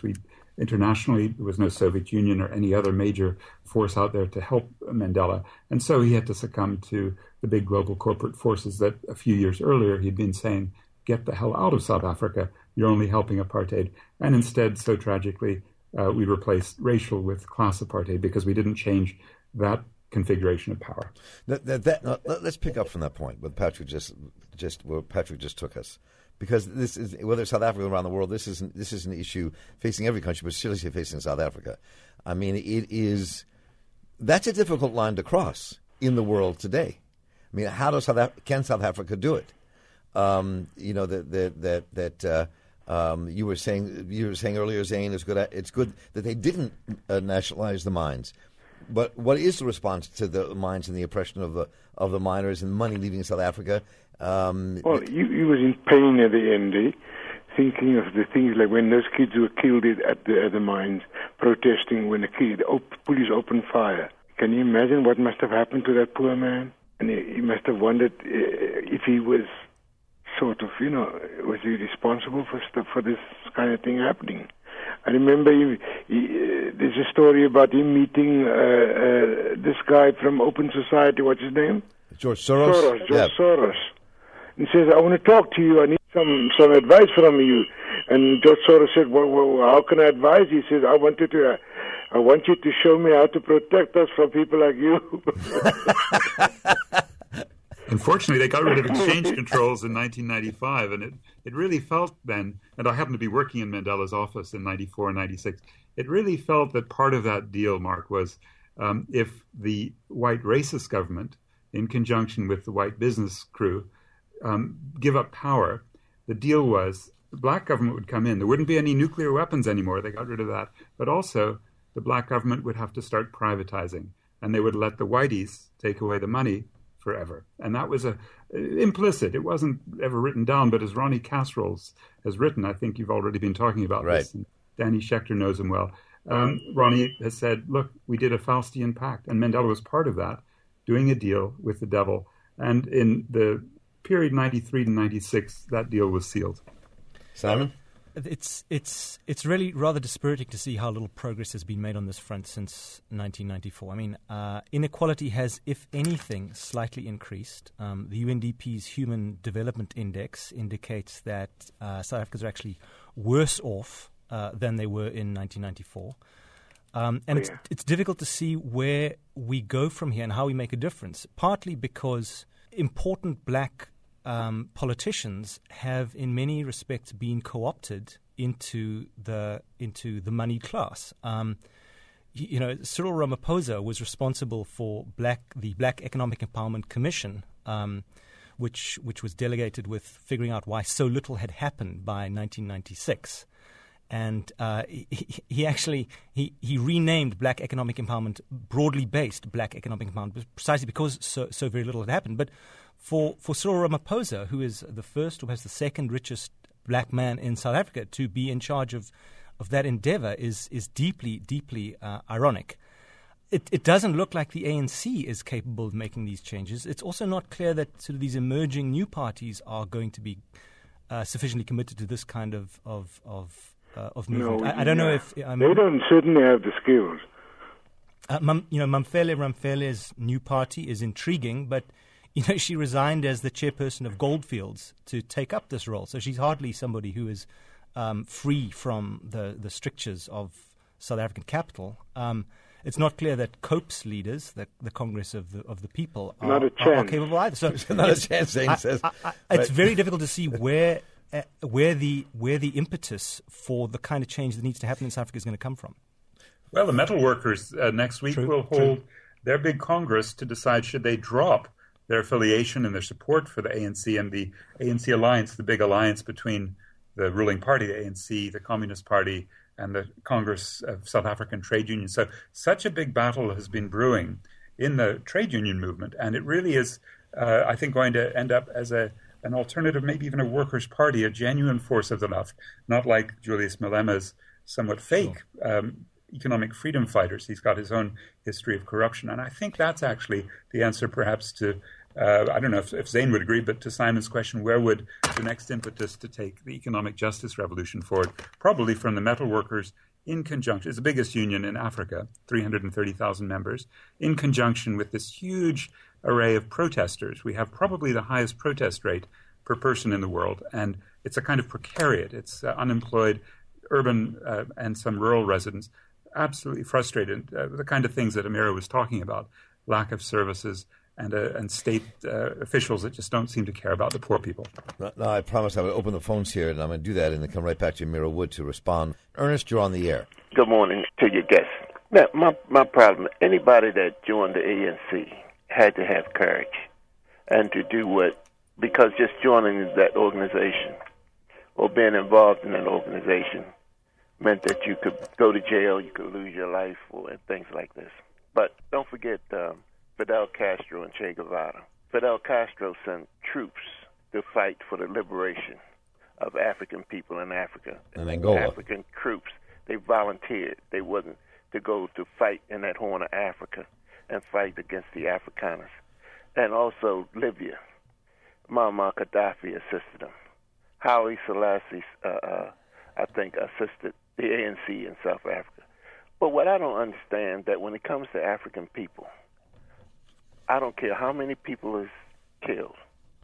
G: internationally, there was no Soviet Union or any other major force out there to help Mandela. And so he had to succumb to the big global corporate forces that a few years earlier he'd been saying, get the hell out of South Africa. You're only helping apartheid. And instead, so tragically, uh, we replaced racial with class apartheid because we didn't change that configuration of power.
B: That, that, that, now, let's pick up from that point where Patrick just, just where Patrick just took us. Because this is, whether it's South Africa or around the world, this isn't this is an issue facing every country, but seriously facing South Africa. I mean, it is that's a difficult line to cross in the world today. I mean, how does South Af- can South Africa do it? Um, you know that that that, that uh, um, you were saying you were saying earlier, Zane, it's good. It's good that they didn't uh, nationalize the mines. But what is the response to the mines and the oppression of the of the miners and money leaving South Africa? Um,
I: well, he, he was in pain at the end, eh? Thinking of the things like when those kids were killed at the, at the mines, protesting when the kid, op, police opened fire. Can you imagine what must have happened to that poor man? And he, he must have wondered uh, if he was sort of, you know, was he responsible for stuff, for this kind of thing happening? I remember he, he, uh, there's a story about him meeting uh, uh, this guy from Open Society. What's his name?
B: George Soros.
I: Soros. George
B: yeah.
I: Soros. He says, I want to talk to you. I need some, some advice from you. And George Soros said, well, well, how can I advise? He says, I want you to, uh, I want you to show me how to protect us from people like you.
G: Unfortunately, they got rid of exchange controls in nineteen ninety-five, and it, it really felt then, and I happened to be working in Mandela's office in ninety-four and ninety-six, it really felt that part of that deal, Mark, was um, if the white racist government, in conjunction with the white business crew, um, give up power, the deal was the black government would come in. There wouldn't be any nuclear weapons anymore. They got rid of that. But also, the black government would have to start privatizing, and they would let the whiteys take away the money forever. And that was a implicit. It wasn't ever written down, but as Ronnie Kasrils has written, I think you've already been talking about
B: right.
G: this, and Danny Schechter knows him well. Um, Ronnie has said, look, we did a Faustian pact, and Mandela was part of that, doing a deal with the devil. And in the period ninety-three to ninety-six, that deal was sealed.
B: Simon?
J: It's it's it's really rather dispiriting to see how little progress has been made on this front since nineteen ninety-four. I mean, uh, inequality has, if anything, slightly increased. Um, the U N D P's Human Development Index indicates that uh, South Africans are actually worse off uh, than they were in nineteen ninety-four. Um, and oh, yeah. it's it's difficult to see where we go from here and how we make a difference, partly because important black Um, politicians have, in many respects, been co-opted into the into the money class. Um, you, you know, Cyril Ramaphosa was responsible for black the Black Economic Empowerment Commission, um, which which was delegated with figuring out why so little had happened by nineteen ninety-six. And uh, he, he actually he, he renamed Black Economic Empowerment broadly based Black Economic Empowerment precisely because so so very little had happened. But For for Cyril Ramaphosa, who is the first or perhaps the second richest black man in South Africa, to be in charge of, of that endeavor is is deeply, deeply uh, ironic. It, it doesn't look like the A N C is capable of making these changes. It's also not clear that sort of these emerging new parties are going to be uh, sufficiently committed to this kind of of of, uh, of movement.
I: No,
J: I, I don't
I: yeah.
J: know if um,
I: they don't certainly have the skills.
J: Uh, Mam, you know, Mamfele Ramfele's new party is intriguing, but you know, she resigned as the chairperson of Goldfields to take up this role. So she's hardly somebody who is um, free from the, the strictures of South African capital. Um, it's not clear that COPE's leaders, the, the Congress of the of the People, are,
I: not a
J: are, are
I: chance.
J: capable either. So
B: not a chance, Zane
J: I,
B: says.
J: I, I, it's very difficult to see where uh, where the where the impetus for the kind of change that needs to happen in South Africa is going to come from.
G: Well, the metal workers uh, next week
J: True,
G: will hold
J: true.
G: their big Congress to decide should they drop their affiliation and their support for the A N C and the A N C alliance, the big alliance between the ruling party, the A N C, the Communist Party, and the Congress of South African Trade Unions. So such a big battle has been brewing in the trade union movement, and it really is, uh, I think, going to end up as a an alternative, maybe even a workers' party, a genuine force of the left, not like Julius Malema's somewhat fake sure. um, economic freedom fighters. He's got his own history of corruption, and I think that's actually the answer perhaps to Uh, I don't know if, if Zane would agree, but to Simon's question, where would the next impetus to take the economic justice revolution forward? Probably from the metal workers in conjunction, it's the biggest union in Africa, three hundred thirty thousand members, in conjunction with this huge array of protesters. We have probably the highest protest rate per person in the world, and it's a kind of precariat. It's uh, unemployed, urban uh, and some rural residents, absolutely frustrated. Uh, the kind of things that Amira was talking about, lack of services, and uh, and state uh, officials that just don't seem to care about the poor people.
B: No, no, I promised I would open the phones here, and I'm going to do that, and then come right back to Amira Wood to respond. Ernest, you're on the air.
K: Good morning to your guests. Now, my, my problem, anybody that joined the A N C had to have courage and to do what, because just joining that organization or being involved in that organization meant that you could go to jail, you could lose your life, or and things like this. But don't forget um, Fidel Castro and Che Guevara. Fidel Castro sent troops to fight for the liberation of African people in Africa.
B: And Angola.
K: African troops, they volunteered. They wasn't to go to fight in that Horn of Africa and fight against the Afrikaners. And also Libya. Muammar Gaddafi assisted them. Haile Selassie, uh, uh, I think, assisted the A N C in South Africa. But what I don't understand, that when it comes to African people, I don't care how many people is killed,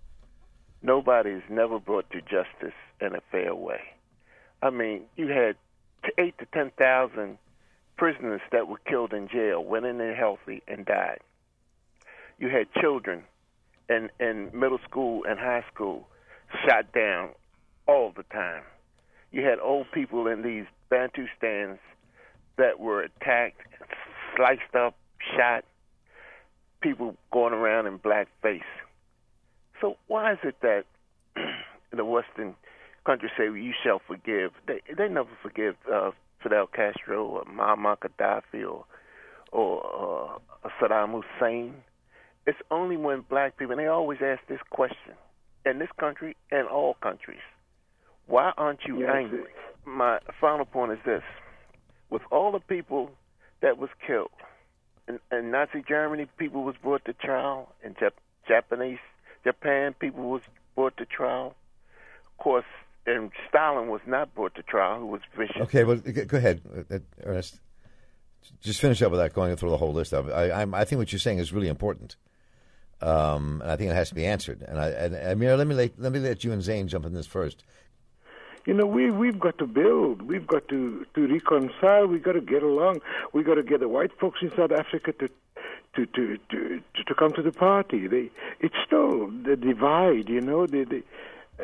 K: nobody is never brought to justice in a fair way. I mean, you had eight to ten thousand prisoners that were killed in jail, went in there healthy and died. You had children in, in middle school and high school shot down all the time. You had old people in these Bantustans that were attacked, sliced up, shot, people going around in blackface. So why is it that the Western countries say, well, you shall forgive? They, they never forgive uh, Fidel Castro or Muammar Gaddafi or, or uh, Saddam Hussein. It's only when black people, and they always ask this question, in this country and all countries, why aren't you yes. angry? My final point is this. With all the people that was killed, in, in Nazi Germany, people was brought to trial. In Jap- Japanese Japan, people was brought to trial. Of course, and Stalin was not brought to trial, who was vicious.
B: Okay, well, go ahead, Ernest. Just finish up with that, going through the whole list of it. I, I, I think what you're saying is really important, um, and I think it has to be answered. And, I, and Amir, let me let, let me let you and Zane jump in this first.
I: You know, we, we've got to build. We've got to, to reconcile. We've got to get along. We've got to get the white folks in South Africa to to to, to, to come to the party. They, it's still the divide, you know. They, they, uh,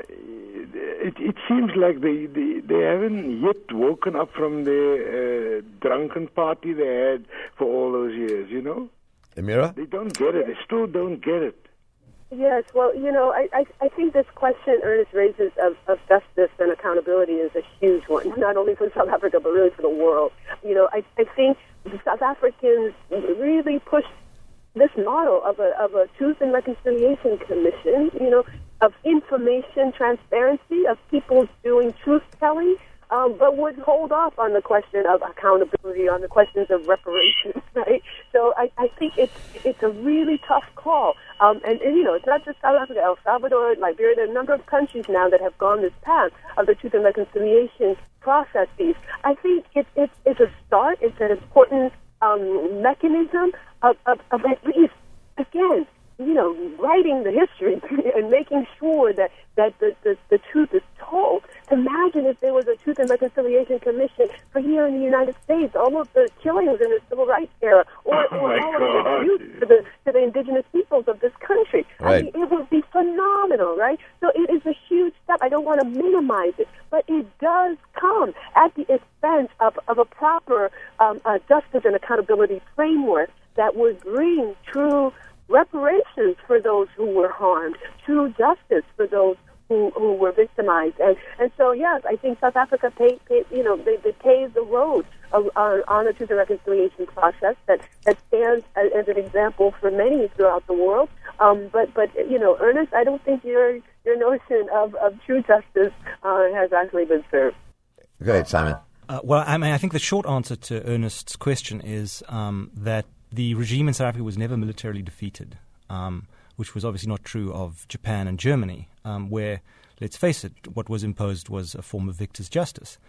I: it, it seems like they, they, they haven't yet woken up from the uh, drunken party they had for all those years, you know.
B: Amira?
I: They don't get it. They still don't get it.
H: Yes, well, you know, I, I, I think this question Ernest raises of, of justice and accountability is a huge one, not only for South Africa, but really for the world. You know, I, I think the South Africans really pushed this model of a, of a Truth and Reconciliation Commission, you know, of information transparency, of people doing truth-telling, um, but would hold off on the question of accountability, on the questions of reparations, right? So I, I think it's it's a really tough call. Um, and, and, you know, it's not just South Africa, El Salvador, Liberia. There are a number of countries now that have gone this path of the Truth and Reconciliation processes. I think it, it, it's a start. It's an important um, mechanism of, of, of at least, again, you know, writing the history and making sure that, that the, the, the truth is told. Imagine if there was a Truth and Reconciliation Commission for here in the United States, all of the killings in the Civil Rights era, or,
I: oh
H: or all
I: God.
H: of the abuse to the, to the indigenous peoples of this country.
B: Right.
H: I mean, it would be phenomenal, right? So it is a huge step. I don't want to minimize it, but it does come at the expense of, of a proper um, uh, justice and accountability framework that would bring true reparations for those who were harmed, true justice for those who, who were victimized. And and so, yes, I think South Africa paid, paid you know, they, they paved the road of, uh, on the Truth and Reconciliation process that, that stands as, as an example for many throughout the world. Um, but, but, you know, Ernest, I don't think your your notion of, of true justice uh, has actually been served.
B: Go ahead, Simon.
J: Uh, well, I mean, I think the short answer to Ernest's question is um, that the regime in South Africa was never militarily defeated, um, which was obviously not true of Japan and Germany, um, where, let's face it, what was imposed was a form of victor's justice.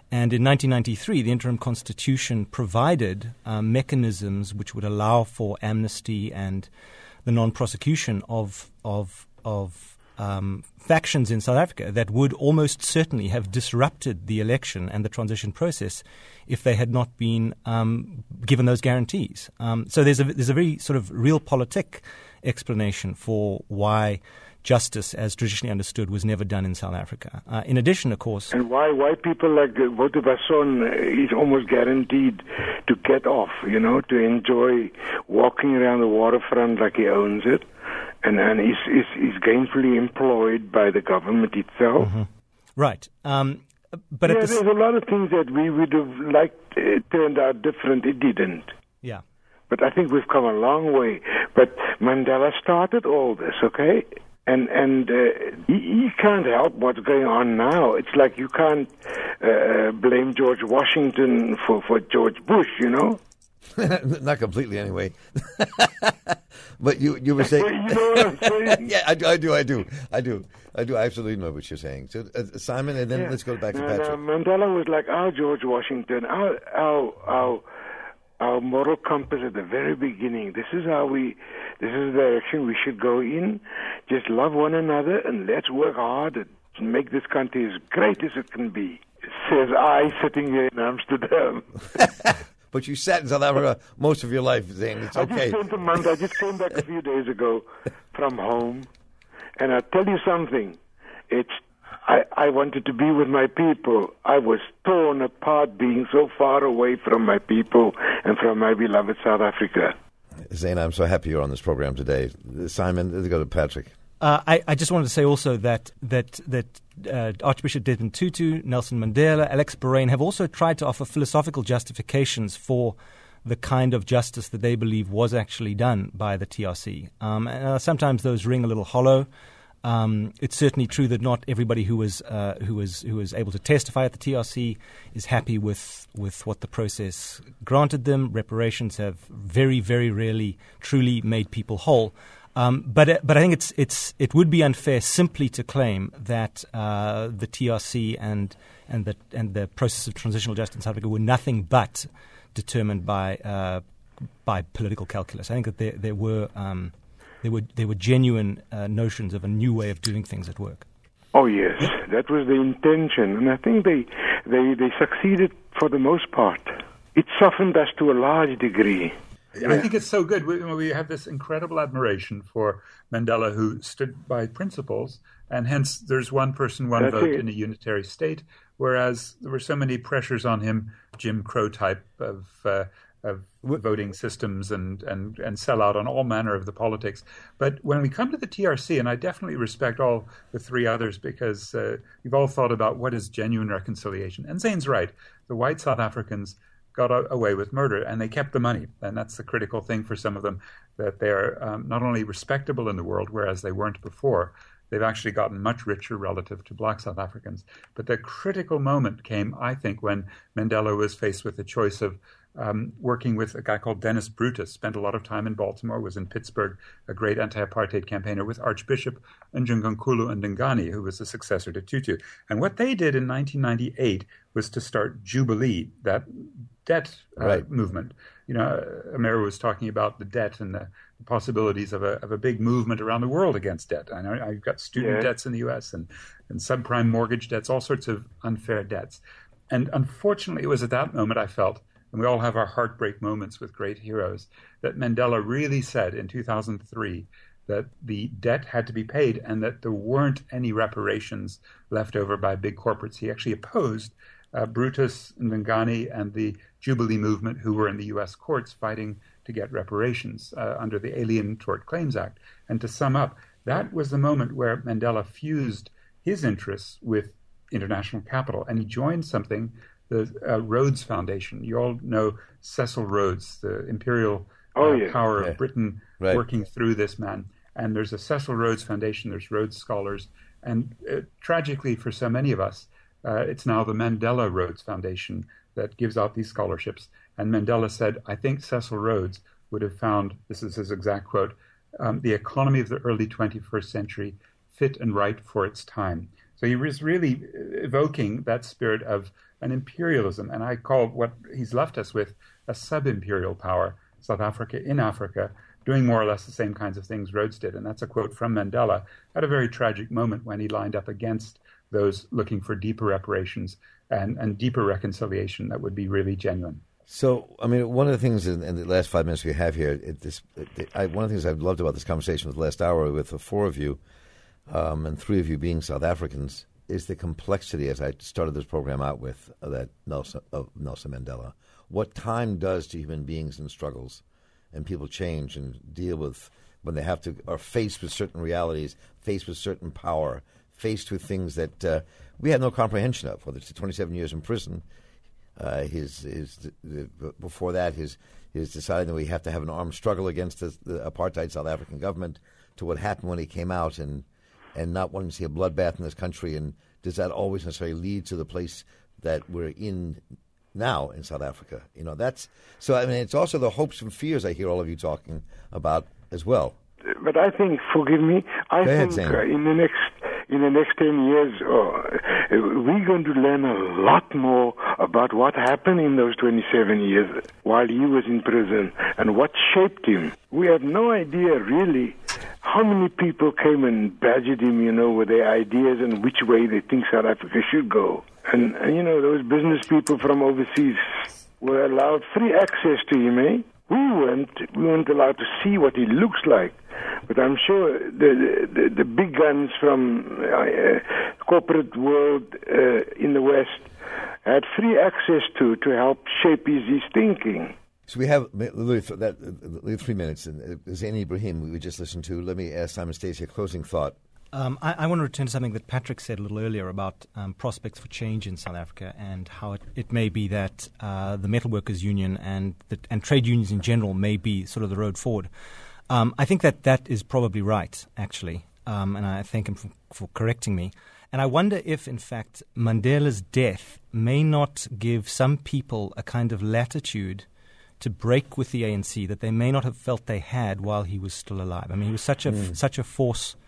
J: And in nineteen ninety-three, the interim constitution provided um, mechanisms which would allow for amnesty and the non-prosecution of of of um, factions in South Africa that would almost certainly have disrupted the election and the transition process if they had not been um, given those guarantees. Um, so there's a there's a very sort of realpolitik explanation for why justice, as traditionally understood, was never done in South Africa. Uh, in addition, of course...
I: And why why people like uh, Wouter Basson uh, is almost guaranteed to get off, you know, to enjoy walking around the waterfront like he owns it, and, and is, is, is gainfully employed by the government itself.
J: Mm-hmm. Right. Um, but
I: yeah,
J: at the
I: there's a lot of things that we would have liked uh, turned out different. It didn't.
J: Yeah.
I: But I think we've come a long way. But Mandela started all this, okay? And and uh, he, he can't help what's going on now. It's like you can't uh, blame George Washington for, for George Bush, you know?
B: Not completely, anyway. But you you were saying...
I: You know what I'm saying?
B: Yeah, I do, I do, I do, I do. I do, I absolutely know what you're saying. So, uh, Simon, and then
I: Yeah.
B: let's go back to
I: no,
B: Patrick.
I: No, Mandela was like our George Washington, our, our, our, our moral compass at the very beginning. This is how we... This is the direction we should go in. Just love one another and let's work hard and make this country as great as it can be. Says I, sitting here in Amsterdam.
B: But you sat in South Africa most of your life, Zane. It's okay.
I: I just spent a month. I just came back a few days ago from home. And I'll tell you something. It's I, I wanted to be with my people. I was torn apart being so far away from my people and from my beloved South Africa.
B: Zane, I'm so happy you're on this program today. Simon, let's go to Patrick.
J: Uh, I, I just wanted to say also that that that uh, Archbishop Desmond Tutu, Nelson Mandela, Alex Boraine have also tried to offer philosophical justifications for the kind of justice that they believe was actually done by the T R C. Um, and uh, sometimes those ring a little hollow. Um, it's certainly true that not everybody who was uh, who was who was able to testify at the T R C is happy with with what the process granted them. Reparations have very, very rarely truly made people whole. Um, but uh, but I think it's it's it would be unfair simply to claim that uh, the T R C and and the and the process of transitional justice in South Africa were nothing but determined by uh, by political calculus. I think that there there were. Um, There were there were genuine uh, notions of a new way of doing things at work.
I: Oh yes, that was the intention, and I think they they they succeeded for the most part. It softened us to a large degree.
G: Yeah. I think it's so good. We, we have this incredible admiration for Mandela, who stood by principles, and hence there's one person, one
I: That's
G: vote
I: it.
G: in a unitary state. Whereas there were so many pressures on him, Jim Crow type of. Uh, of voting systems and, and, and sell out on all manner of the politics. But when we come to the T R C, and I definitely respect all the three others because uh, you've all thought about what is genuine reconciliation. And Zane's right. The white South Africans got a- away with murder and they kept the money. And that's the critical thing for some of them, that they're um, not only respectable in the world, whereas they weren't before, they've actually gotten much richer relative to black South Africans. But the critical moment came, I think, when Mandela was faced with the choice of Um, working with a guy called Dennis Brutus, spent a lot of time in Baltimore, was in Pittsburgh, a great anti-apartheid campaigner, with Archbishop Njongonkulu Ndungane, who was the successor to Tutu. And what they did in nineteen ninety-eight was to start Jubilee, that debt uh,
B: Right.
G: movement. You know, Amira was talking about the debt and the, the possibilities of a, of a big movement around the world against debt. I know I've got student
I: Yeah.
G: debts in the U S and, and subprime mortgage debts, all sorts of unfair debts. And unfortunately, it was at that moment I felt, and we all have our heartbreak moments with great heroes, that Mandela really said in two thousand three that the debt had to be paid and that there weren't any reparations left over by big corporates. He actually opposed uh, Brutus Ndungane and the Jubilee movement, who were in the U S courts fighting to get reparations uh, under the Alien Tort Claims Act. And to sum up, that was the moment where Mandela fused his interests with international capital, and he joined something, the uh, Rhodes Foundation. You all know Cecil Rhodes, the imperial uh,
I: Oh, yeah.
G: power
B: Yeah.
G: of Britain,
B: Right.
G: working through this man. And there's a Cecil Rhodes Foundation, there's Rhodes Scholars, and uh, tragically for so many of us, uh, it's now the Mandela Rhodes Foundation that gives out these scholarships. And Mandela said, I think Cecil Rhodes would have found, this is his exact quote, um, the economy of the early twenty-first century fit and right for its time. So he was really evoking that spirit of an imperialism, and I call what he's left us with a sub-imperial power, South Africa in Africa, doing more or less the same kinds of things Rhodes did. And that's a quote from Mandela at a very tragic moment when he lined up against those looking for deeper reparations and, and deeper reconciliation that would be really genuine.
B: So, I mean, one of the things in, in the last five minutes we have here, it, this, it, I, one of the things I've loved about this conversation with the last hour with the four of you, um, and three of you being South Africans, is the complexity, as I started this program out with, uh, that Nelson, of Nelson Mandela. What time does to human beings and struggles, and people change and deal with when they have to, are faced with certain realities, faced with certain power, faced with things that uh, we had no comprehension of, whether it's the twenty-seven years in prison, uh, his, his the, before that, his, his deciding that we have to have an armed struggle against the, the apartheid South African government, to what happened when he came out and, and not wanting to see a bloodbath in this country. And does that always necessarily lead to the place that we're in now in South Africa? You know, that's so. I mean, it's also the hopes and fears I hear all of you talking about as well.
I: But I think, forgive me, I
B: Go ahead,
I: think
B: Zane.
I: uh, in the next in the next ten years, uh, we're going to learn a lot more about what happened in those twenty-seven years while he was in prison and what shaped him. We have no idea really how many people came and badgered him, you know, with their ideas and which way they think South Africa should go. And, and you know, those business people from overseas were allowed free access to him, eh? We weren't, we weren't allowed to see what he looks like. But I'm sure the the, the big guns from uh, corporate world uh, in the West had free access to to help shape his, his thinking.
B: So we have literally that uh, three minutes. And uh, Zain Ibrahim, we just listened to. Let me ask Simon Stacey a closing thought.
J: Um, I, I want to return to something that Patrick said a little earlier about um, prospects for change in South Africa and how it, it may be that uh, the Metal Workers Union and the, and trade unions in general may be sort of the road forward. Um, I think that that is probably right, actually, um, and I thank him for, for correcting me. And I wonder if, in fact, Mandela's death may not give some people a kind of latitude to break with the A N C that they may not have felt they had while he was still alive. I mean, he was such a mm. such a force.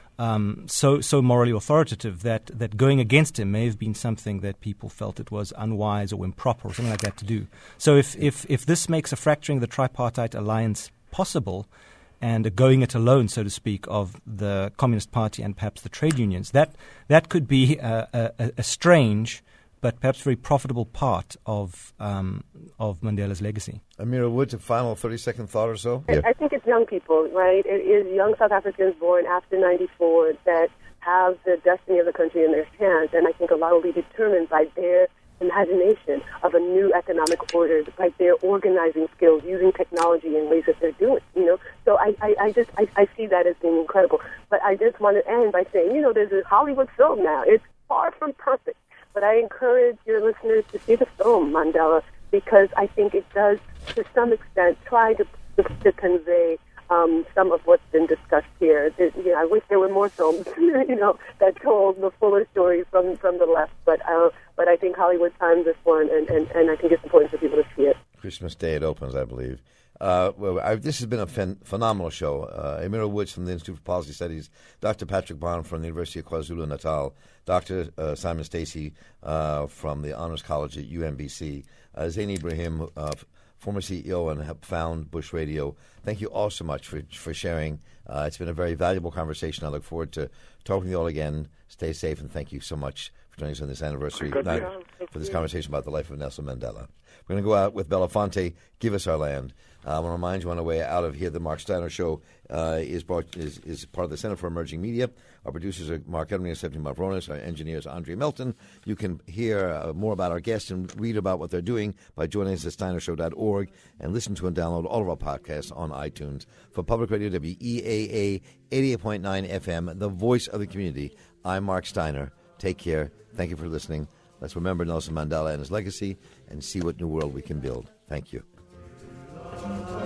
J: Um, so so morally authoritative that, that going against him may have been something that people felt it was unwise or improper or something like that to do. So if, if, if this makes a fracturing of the tripartite alliance possible and a going it alone, so to speak, of the Communist Party and perhaps the trade unions, that that could be a, a, a strange but perhaps very profitable part of um, of Mandela's legacy.
B: Amira Woods, a final thirty-second thought or so?
H: I, I think it's young people, right? It is young South Africans born after ninety-four that have the destiny of the country in their hands, and I think a lot will be determined by their imagination of a new economic order, by their organizing skills, using technology in ways that they're doing, you know? So I, I, I just, I, I see that as being incredible. But I just want to end by saying, you know, there's a Hollywood film now. It's far from perfect. But I encourage your listeners to see the film, Mandela, because I think it does, to some extent, try to to, to convey um, some of what's been discussed here. It, you know, I wish there were more films, you know, that told the fuller story from, from the left. But uh, but I think Hollywood timed this one, and, and, and I think it's important for people to see it.
B: Christmas Day it opens, I believe. Uh, well, I, this has been a phen- phenomenal show. Uh, Amira Woods from the Institute for Policy Studies, Doctor Patrick Bond from the University of KwaZulu-Natal, Doctor Uh, Simon Stacey uh, from the Honors College at U M B C, uh, Zain Ibrahim, uh, former C E O and have found Bush Radio. Thank you all so much for for sharing. Uh, it's been a very valuable conversation. I look forward to talking to you all again. Stay safe, and thank you so much for joining us on this anniversary night for this conversation about the life of Nelson Mandela. We're going to go out with Belafonte, Give Us Our Land. Uh, I want to remind you on the way out of here, the Mark Steiner Show uh, is, brought, is is part of the Center for Emerging Media. Our producers are Mark Edmund and Stephanie Mavronis. Our engineer is Andre Melton. You can hear uh, more about our guests and read about what they're doing by joining us at steiner show dot org and listen to and download all of our podcasts on iTunes. For Public Radio W E A A eighty-eight point nine F M, the voice of the community, I'm Mark Steiner. Take care. Thank you for listening. Let's remember Nelson Mandela and his legacy and see what new world we can build. Thank you.